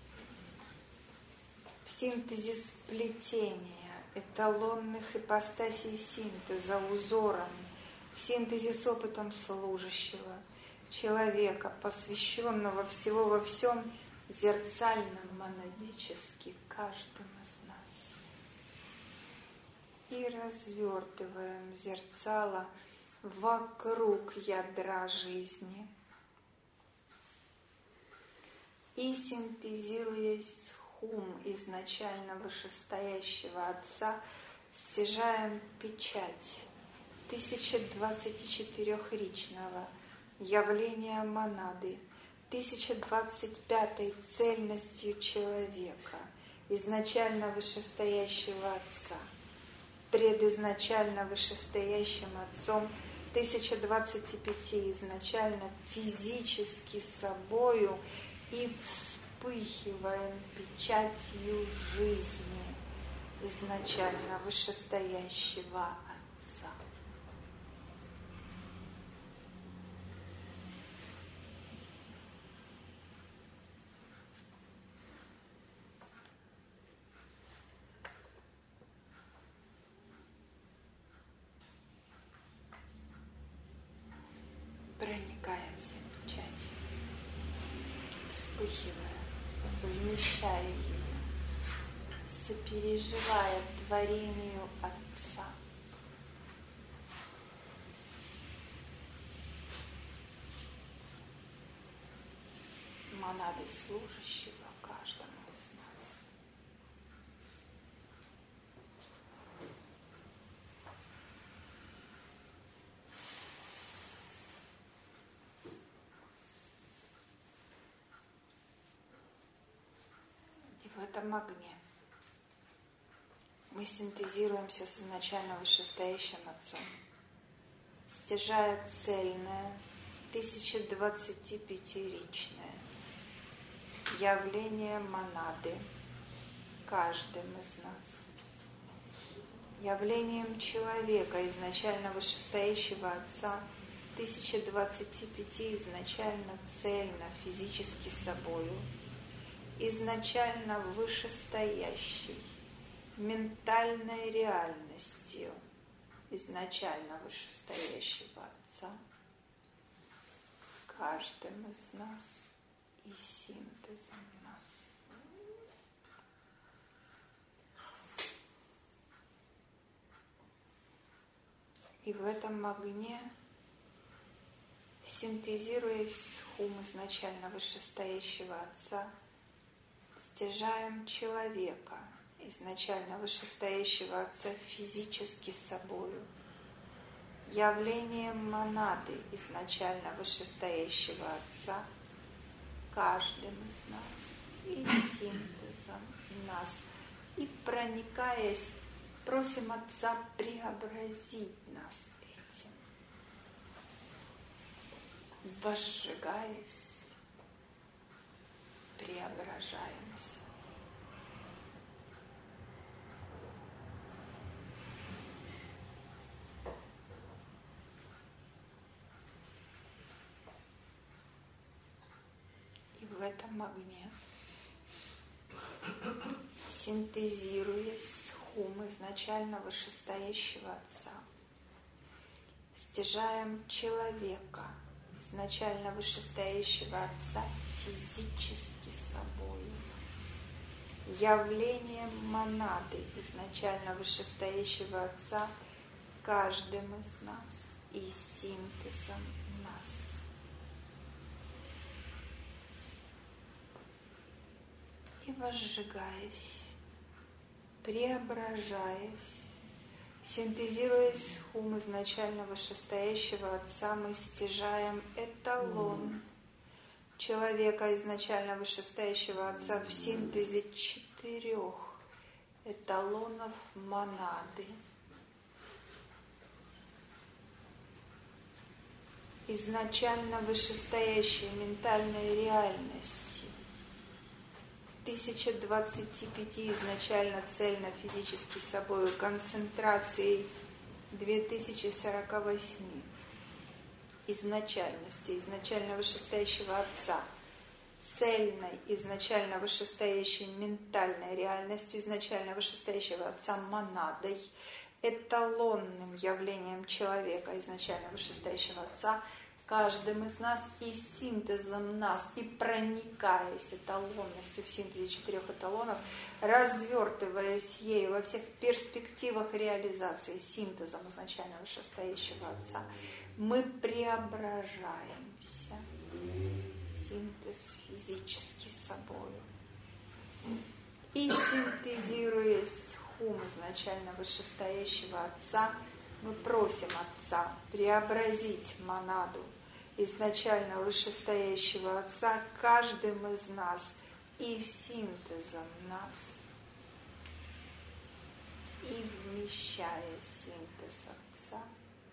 в синтезе сплетения эталонных ипостасей синтеза узором, в синтезе с опытом служащего, человека, посвященного всего во всем, зерцально монадически каждым из нас. И развертываем зерцало вокруг ядра жизни. И синтезируясь с хум изначально вышестоящего Отца, стяжаем печать тысяча двадцать четырёхричного явления монады, тысяча двадцать пятой цельностью человека, изначально вышестоящего Отца, предизначально вышестоящим Отцом, тысяча двадцать пяти изначально физически собою, и вспыхиваем печатью жизни изначально вышестоящего Отца. Проникаемся печатью, вспыхивая, вмещая ее, сопереживая творению Отца. Монадой служащего каждому из нас. В этом огне мы синтезируемся с изначально вышестоящим Отцом, стяжая цельное, тысяча двадцатипятиричное явление монады каждым из нас, явлением человека, изначально вышестоящего Отца, тысяча двадцати пяти изначально цельно, физически собою, изначально вышестоящей, ментальной реальностью изначально вышестоящего Отца, каждым из нас и синтезом нас. И в этом огне, синтезируясь с хум изначально вышестоящего Отца, стяжаем человека, изначально вышестоящего Отца, физически собою, явлением монады, изначально вышестоящего Отца, каждым из нас и синтезом нас. И проникаясь, просим Отца преобразить нас этим, возжигаясь, преображаемся. И в этом огне, синтезируясь с хум изначально вышестоящего Отца, стяжаем человека, изначально вышестоящего Отца, физически собою, явлением монады, изначально вышестоящего Отца, каждым из нас и синтезом нас. И возжигаясь, преображаясь, Синтезируясь с хум изначально вышестоящего Отца, мы стяжаем эталон человека изначально вышестоящего Отца в синтезе четырех эталонов монады. Изначально вышестоящей ментальной реальности тысяча двадцати пяти изначально цельно-физически собой концентрацией две тысячи сорока восьми изначальности, изначально вышестоящего Отца, цельной, изначально вышестоящей ментальной реальностью, изначально вышестоящего Отца монадой, эталонным явлением человека, изначально вышестоящего Отца, каждым из нас и синтезом нас, и проникаясь эталонностью в синтезе четырех эталонов, развертываясь ею во всех перспективах реализации синтезом изначально вышестоящего Отца, мы преображаемся. Синтез физически собою. И синтезируясь с хум изначально вышестоящего Отца, мы просим Отца преобразить монаду изначально вышестоящего Отца каждым из нас и синтезом нас. И вмещая синтез Отца,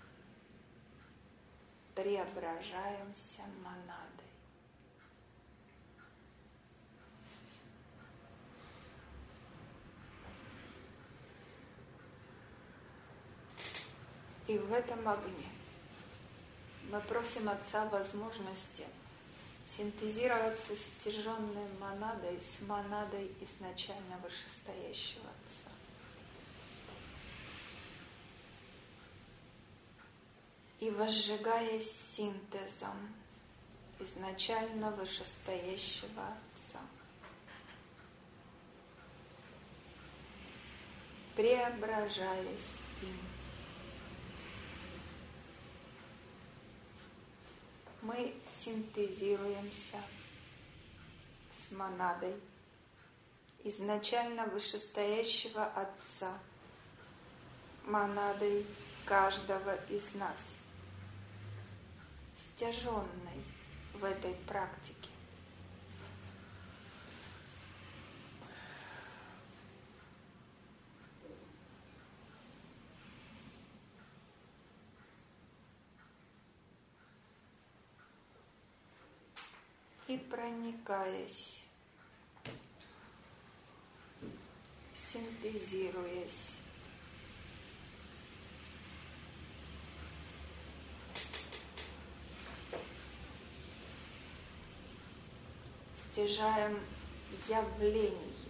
преображаемся монадой. И в этом огне мы просим Отца возможности синтезироваться с стяженной монадой, с монадой изначально вышестоящего Отца. И возжигаясь синтезом изначально вышестоящего Отца, преображаясь им, мы синтезируемся с монадой изначально вышестоящего Отца, монадой каждого из нас, стяженной в этой практике. И проникаясь, синтезируясь, стяжаем явление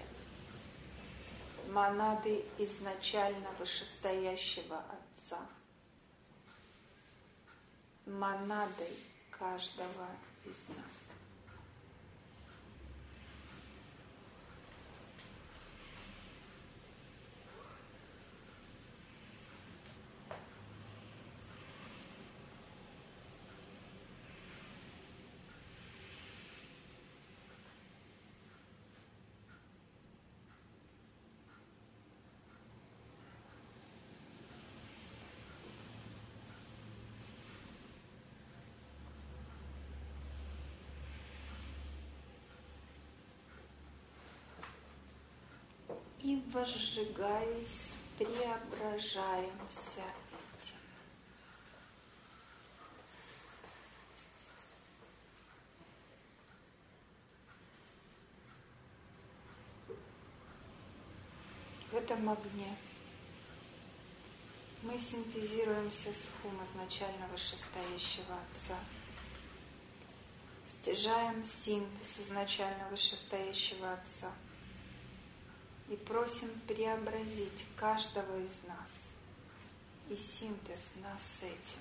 монады изначально вышестоящего Отца, монадой каждого из нас. И возжигаясь, преображаемся этим. В этом огне мы синтезируемся с хум изначально вышестоящего Отца, стяжаем синтез изначально вышестоящего Отца и просим преобразить каждого из нас и синтез нас с этим.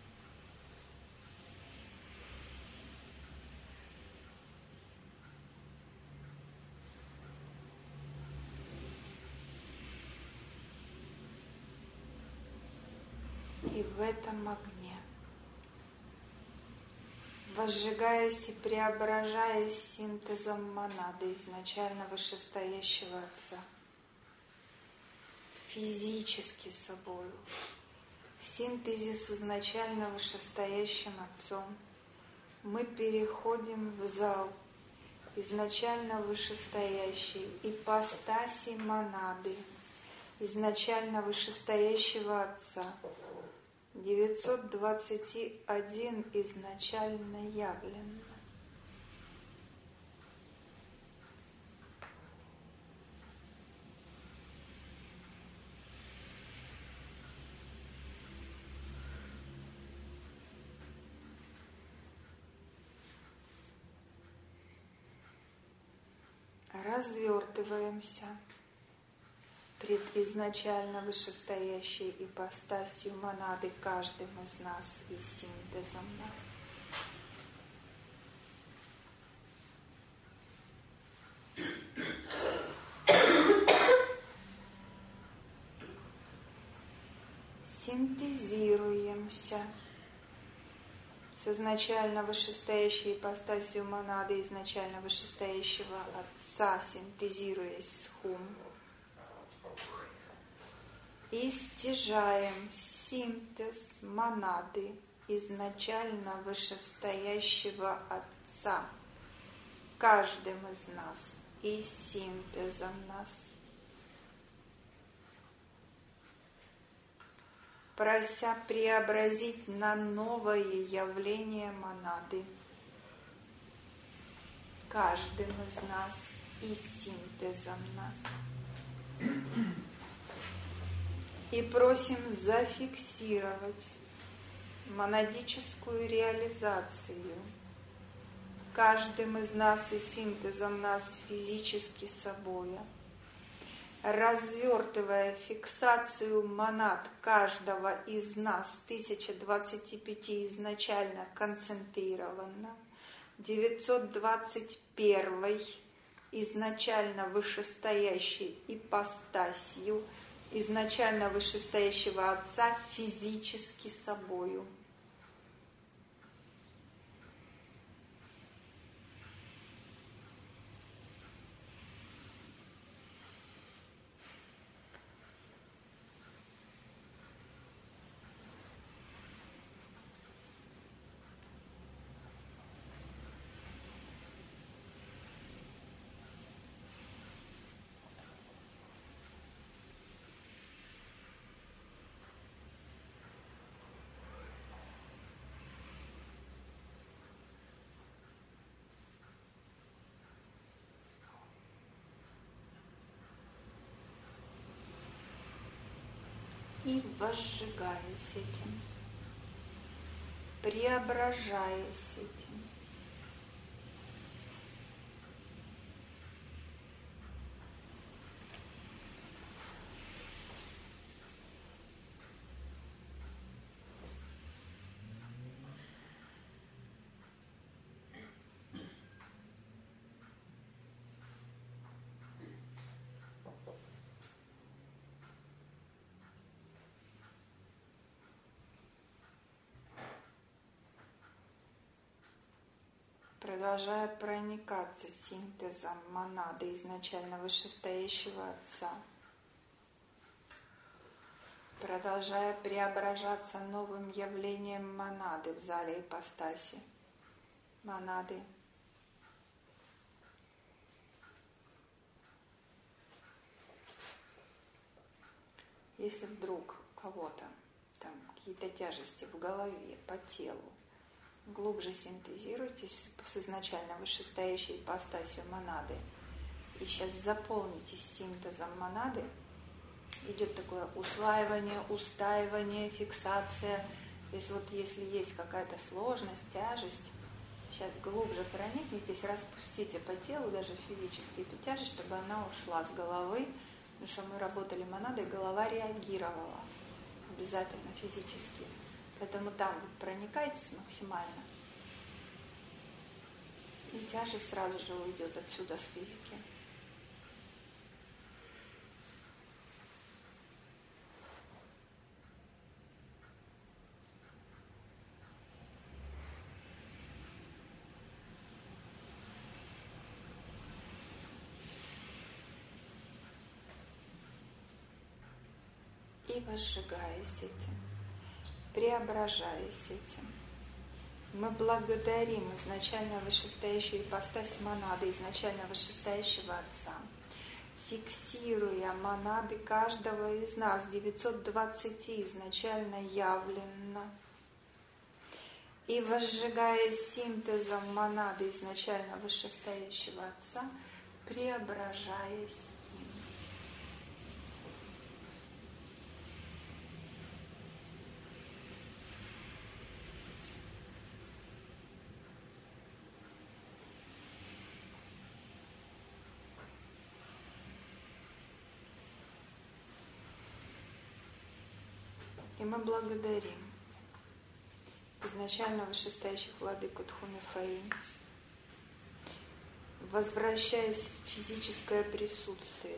И в этом огне, возжигаясь и преображаясь синтезом монады изначально вышестоящего Отца, физически собою, в синтезе с изначально вышестоящим Отцом, мы переходим в зал изначально вышестоящей ипостаси монады, изначально вышестоящего Отца, девятьсот двадцать один изначально явленно. Развертываемся пред изначально вышестоящей ипостасью монады каждым из нас и синтезом нас. Синтезируемся с изначально вышестоящей ипостасью монады, изначально вышестоящего Отца, синтезируясь с Хум. И стяжаем синтез монады, изначально вышестоящего Отца, каждым из нас и синтезом нас. Прося преобразить на новое явление монады каждым из нас и синтезом нас. И просим зафиксировать монадическую реализацию каждым из нас и синтезом нас физически собою, развертывая фиксацию монад каждого из нас, тысяча двадцать пять изначально концентрированно, девятьсот двадцать один изначально вышестоящей ипостасью, изначально вышестоящего Отца физически собою. И возжигаясь этим, преображаясь этим, продолжая проникаться синтезом монады изначально вышестоящего Отца, продолжая преображаться новым явлением монады в зале ипостаси монады, если вдруг у кого-то там какие-то тяжести в голове, по телу, глубже синтезируйтесь с изначально вышестоящей ипостасью монады. И сейчас заполнитесь синтезом монады. Идет такое усваивание, устаивание, фиксация. То есть вот если есть какая-то сложность, тяжесть, сейчас глубже проникнитесь, распустите по телу, даже физически эту тяжесть, чтобы она ушла с головы. Потому что мы работали монадой, голова реагировала обязательно физически. Поэтому там вы проникаетесь максимально, и тяжесть сразу же уйдет отсюда с физики. и возжигаясь этим, преображаясь этим, мы благодарим изначально вышестоящую ипостась монады, изначально вышестоящего Отца, фиксируя монады каждого из нас, девятьсот двадцать изначально явленно, и возжигая синтезом монады изначально вышестоящего Отца, преображаясь им. И мы благодарим изначально вышестоящих владыку Тхумифаи, возвращаясь в физическое присутствие,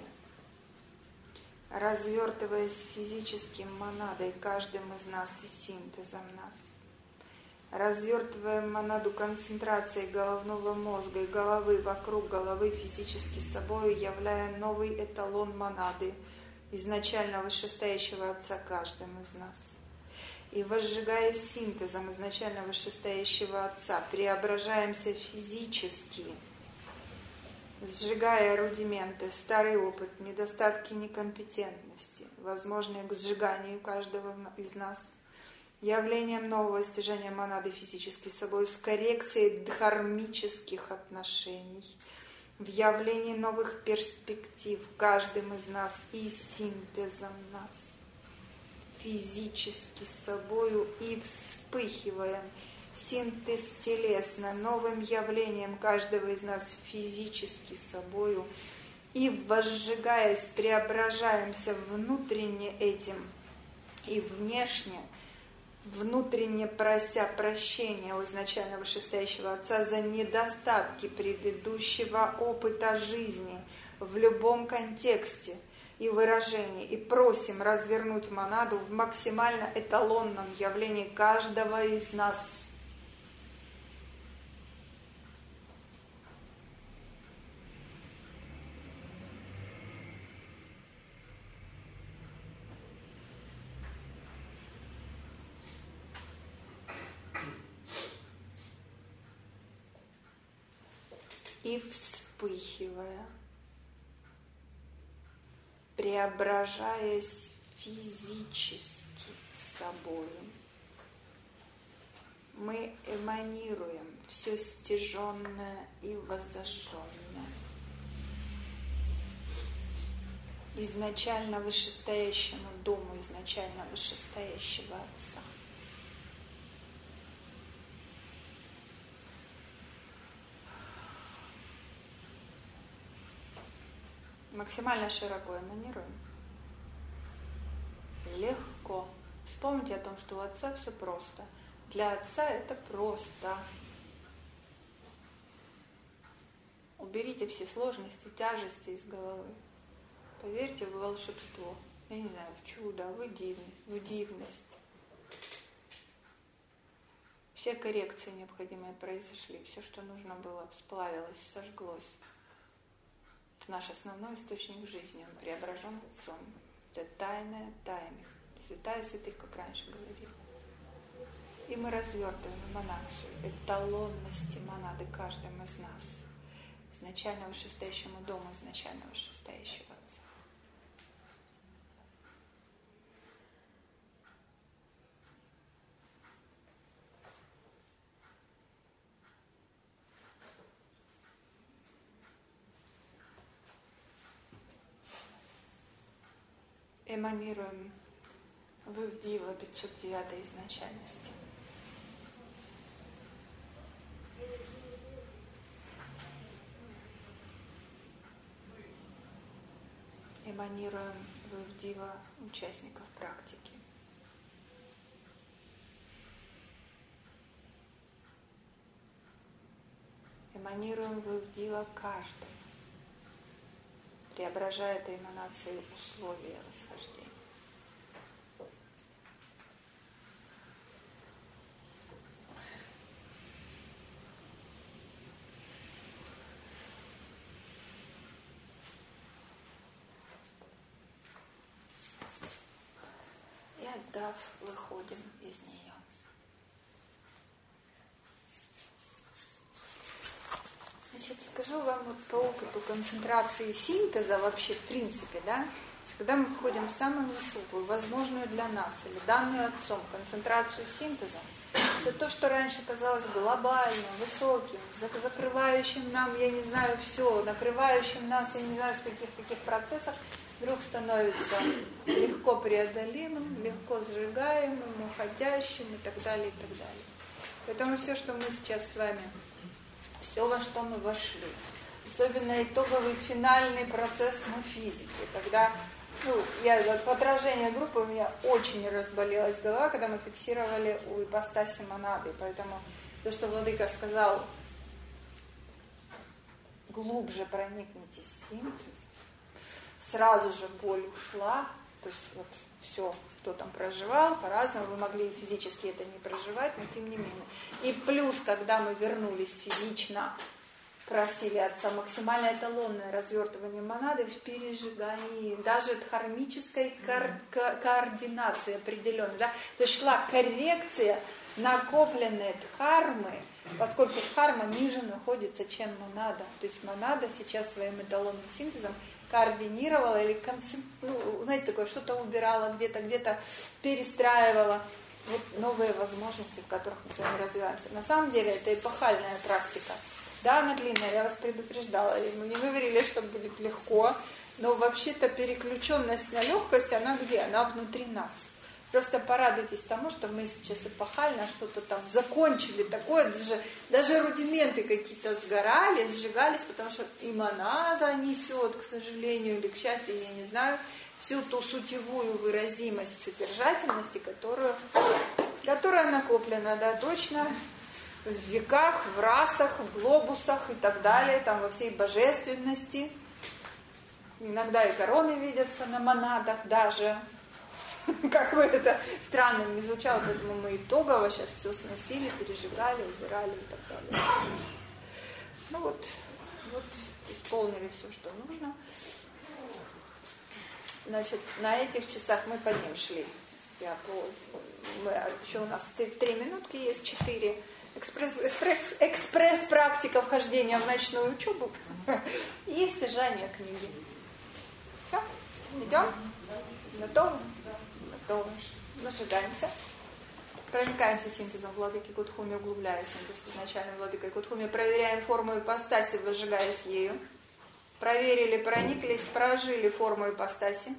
развертываясь физическим монадой каждым из нас и синтезом нас, развертывая монаду концентрацией головного мозга и головы вокруг головы физически собой, являя новый эталон монады, изначально вышестоящего Отца каждым из нас. И возжигая синтезом изначально вышестоящего Отца, преображаемся физически, сжигая рудименты, старый опыт, недостатки некомпетентности, возможные к сжиганию каждого из нас, явлением нового стяжения монады физически собой с коррекцией дхармических отношений, в явлении новых перспектив каждым из нас и синтезом нас, физически собою и вспыхиваем, синтез телесно, новым явлением каждого из нас физически собою и возжигаясь, преображаемся внутренне этим и внешне, внутренне прося прощения у изначально вышестоящего Отца за недостатки предыдущего опыта жизни в любом контексте и выражении, и просим развернуть монаду в максимально эталонном явлении каждого из нас. И вспыхивая, преображаясь физически собою, мы эманируем все стяженное и воззажженное изначально вышестоящему дому, изначально вышестоящего Отца. Максимально широко эманируем. Легко. Вспомните о том, что у Отца все просто. Для Отца это просто. Уберите все сложности, тяжести из головы. Поверьте в волшебство. Я не знаю, в чудо, в дивность, в дивность. Все коррекции необходимые произошли. Все, что нужно было, сплавилось, сожглось. Это наш основной источник жизни. Он преображен Отцом. Это тайная тайных. Святая святых, как раньше говорили. И мы развертываем эманацию эталонности монады каждым из нас. Изначально вышестоящему дому, изначально вышестоящего Отца. Эманируем в Ивдива пятьсот девятой изначальности. Эманируем в Ивдива участников практики. Эманируем в Ивдива каждый, преображая этой эманацией условия восхождения. создав, выходим из нее. Значит, скажу вам вот по опыту концентрации и синтеза вообще в принципе, да, когда мы входим в самую высокую, возможную для нас, или данную Отцом, концентрацию синтеза, все то, что раньше казалось глобальным, высоким, закрывающим нам, я не знаю, все, накрывающим нас, я не знаю, с каких каких процессов, вдруг становится легко преодолимым, легко сжигаемым, уходящим и так далее, и так далее. Поэтому все, что мы сейчас с вами, все, во что мы вошли, особенно итоговый финальный процесс на физике, когда, ну, я от отражения группы у меня очень разболелась голова, когда мы фиксировали у ипостаси монады, поэтому то, что Владыка сказал, глубже проникните в синтез, сразу же боль ушла, то есть вот все, кто там проживал, по-разному, вы могли физически это не проживать, но тем не менее. И плюс, когда мы вернулись физично, просили Отца максимально эталонное развертывание монады в пережигании, даже дхармической кор- ко- координации определенной. Да? То есть шла коррекция накопленной дхармы, поскольку дхарма ниже находится, чем монада. То есть монада сейчас своим эталонным синтезом координировала или, концент... ну, знаете, такое, что-то убирала, где-то, где-то перестраивала. Вот новые возможности, в которых мы с вами развиваемся. На самом деле это эпохальная практика. Да, она длинная, я вас предупреждала. Мы не говорили, что будет легко, но вообще-то переключенность на легкость, она где? Она внутри нас. Просто порадуйтесь тому, что мы сейчас эпохально что-то там закончили такое, даже, даже рудименты какие-то сгорали, сжигались, потому что и монада несет, к сожалению, или к счастью, я не знаю, всю ту сутевую выразимость содержательности, которую, которая накоплена, да, точно, в веках, в расах, в глобусах и так далее, там во всей божественности. Иногда и короны видятся на монадах даже. Как бы это странно не звучало, поэтому мы итогово сейчас все сносили, пережигали, убирали и так далее. Ну вот, вот исполнили все, что нужно. Значит, на этих часах мы под ним шли. Я по, мы, еще у нас три минутки есть, четыре. Экспресс, экспресс, экспресс-практика вхождения в ночную учебу и стяжание книги. Все? Идем? Готовы? Готовы. Зажигаемся. Проникаемся синтезом владыки Кутхуми, углубляя синтез изначальной владыкой Кутхуми. Проверяем форму ипостаси, выжигаясь ею. Проверили, прониклись, прожили форму ипостаси.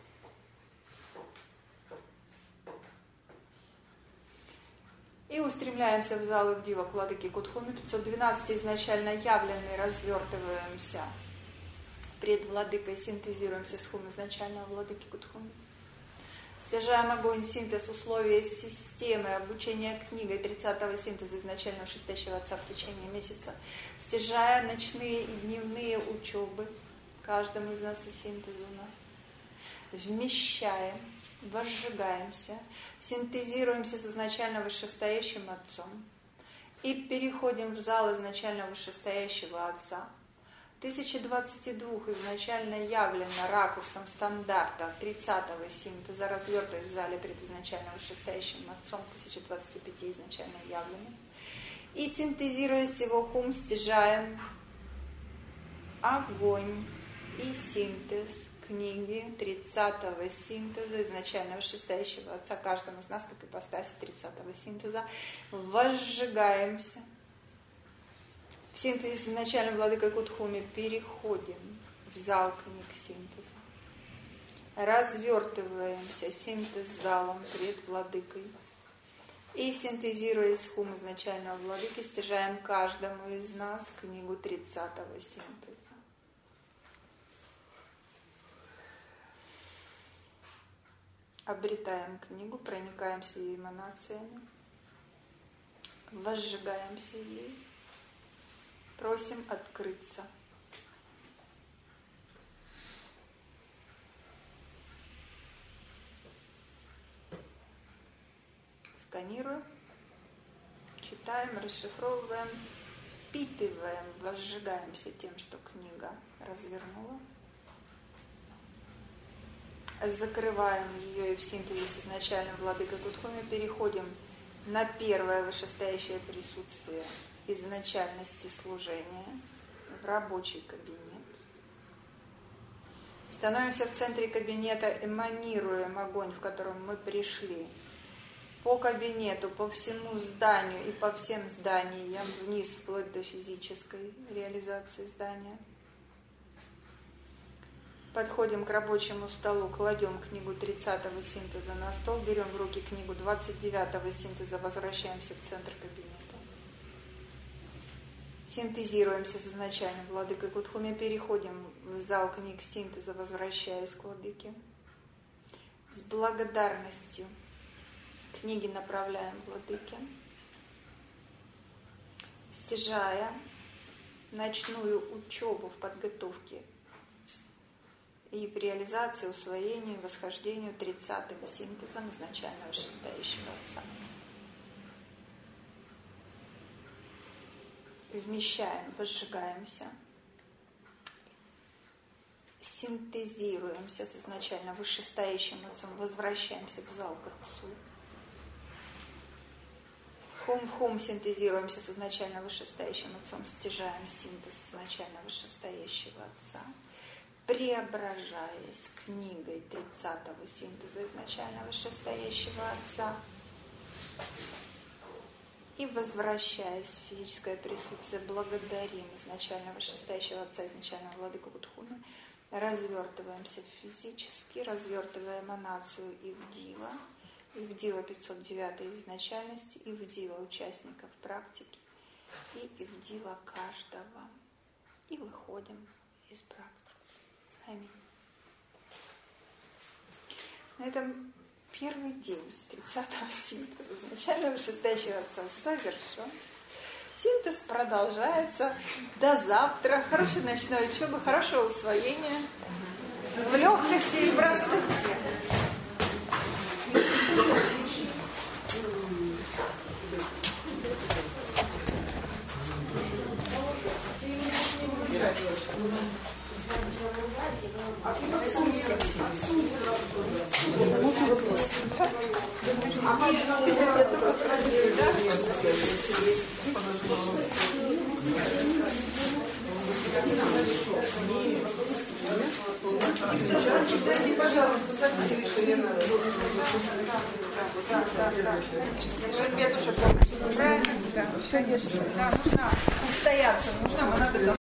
И устремляемся в зал Ивдива к владыке Кутхуми. пятьсот двенадцать изначально явленный, развертываемся пред владыкой, синтезируемся с хум изначального владыки Кутхуми. Стяжаем огонь, синтез, условия системы, обучение книгой тридцатого синтеза изначального шестящего Отца в течение месяца. Стяжая ночные и дневные учебы, каждому из нас и синтеза у нас. Вмещаем, возжигаемся, синтезируемся с изначально вышестоящим Отцом и переходим в зал изначально вышестоящего Отца. тысяча двадцать два изначально явлено ракурсом стандарта тридцатого синтеза, развертываясь в зале пред изначально вышестоящим Отцом, тысяча двадцать пять изначально явлено. И синтезируясь его хум, стяжаем огонь и синтез книги тридцатого синтеза, изначально вышестоящего Отца, каждому из нас, как ипостаси тридцатого синтеза, возжигаемся. В синтезе с изначальным владыкой Кутхуми переходим в зал книг синтеза. Развертываемся синтез залом пред владыкой. И синтезируясь хум изначального владыки, стяжаем каждому из нас книгу тридцатого синтеза. Обретаем книгу, проникаемся ее эманациями, возжигаемся ей. Просим открыться. Сканируем, читаем, расшифровываем, впитываем, возжигаемся тем, что книга развернула. закрываем ее и в синтезе с изначальным владыкой Кутхуми переходим на первое вышестоящее присутствие изначальности служения в рабочий кабинет. Становимся в центре кабинета, эманируем огонь, в котором мы пришли, по кабинету, по всему зданию и по всем зданиям, вниз, вплоть до физической реализации здания. Подходим к рабочему столу, кладем книгу тридцатого синтеза на стол, берем в руки книгу двадцать девятого синтеза, возвращаемся в центр кабинета. Синтезируемся с изначальным владыкой Кутхуми, переходим в зал книг синтеза, возвращаясь к владыке. С благодарностью книги направляем владыке, стяжая ночную учебу в подготовке и в реализации, усвоению, восхождению тридцатым синтезом изначального вышестоящего Отца. Вмещаем, возжигаемся, синтезируемся с изначально вышестоящим Отцом, возвращаемся в зал к Отцу. Хум-хум синтезируемся с изначально вышестоящим Отцом, стяжаем синтез изначально вышестоящего Отца, преображаясь книгой тридцатого синтеза изначально вышестоящего Отца и, возвращаясь в физическое присутствие, благодарим изначально вышестоящего Отца, изначально владыку Кутхуми, развертываемся физически, развертывая эманацию и в дива, и в дива пятьсот девятой изначальности, и в дива участников практики, и в дива каждого. И выходим из практики. Аминь. На этом первый день тридцатого синтеза изначально вышестоящего Отца завершен. Синтез продолжается до завтра. Хорошей ночной учебы, хорошего усвоения, в легкости и простоте. А ты отсунься, отсунься. Можно вопрос? А мы я только проверю, да? Дайте, пожалуйста, записали, что мне надо. Да, да, да. Жильбет уже получила. Правильно? Да, конечно. Да, нужно устояться, нужно, она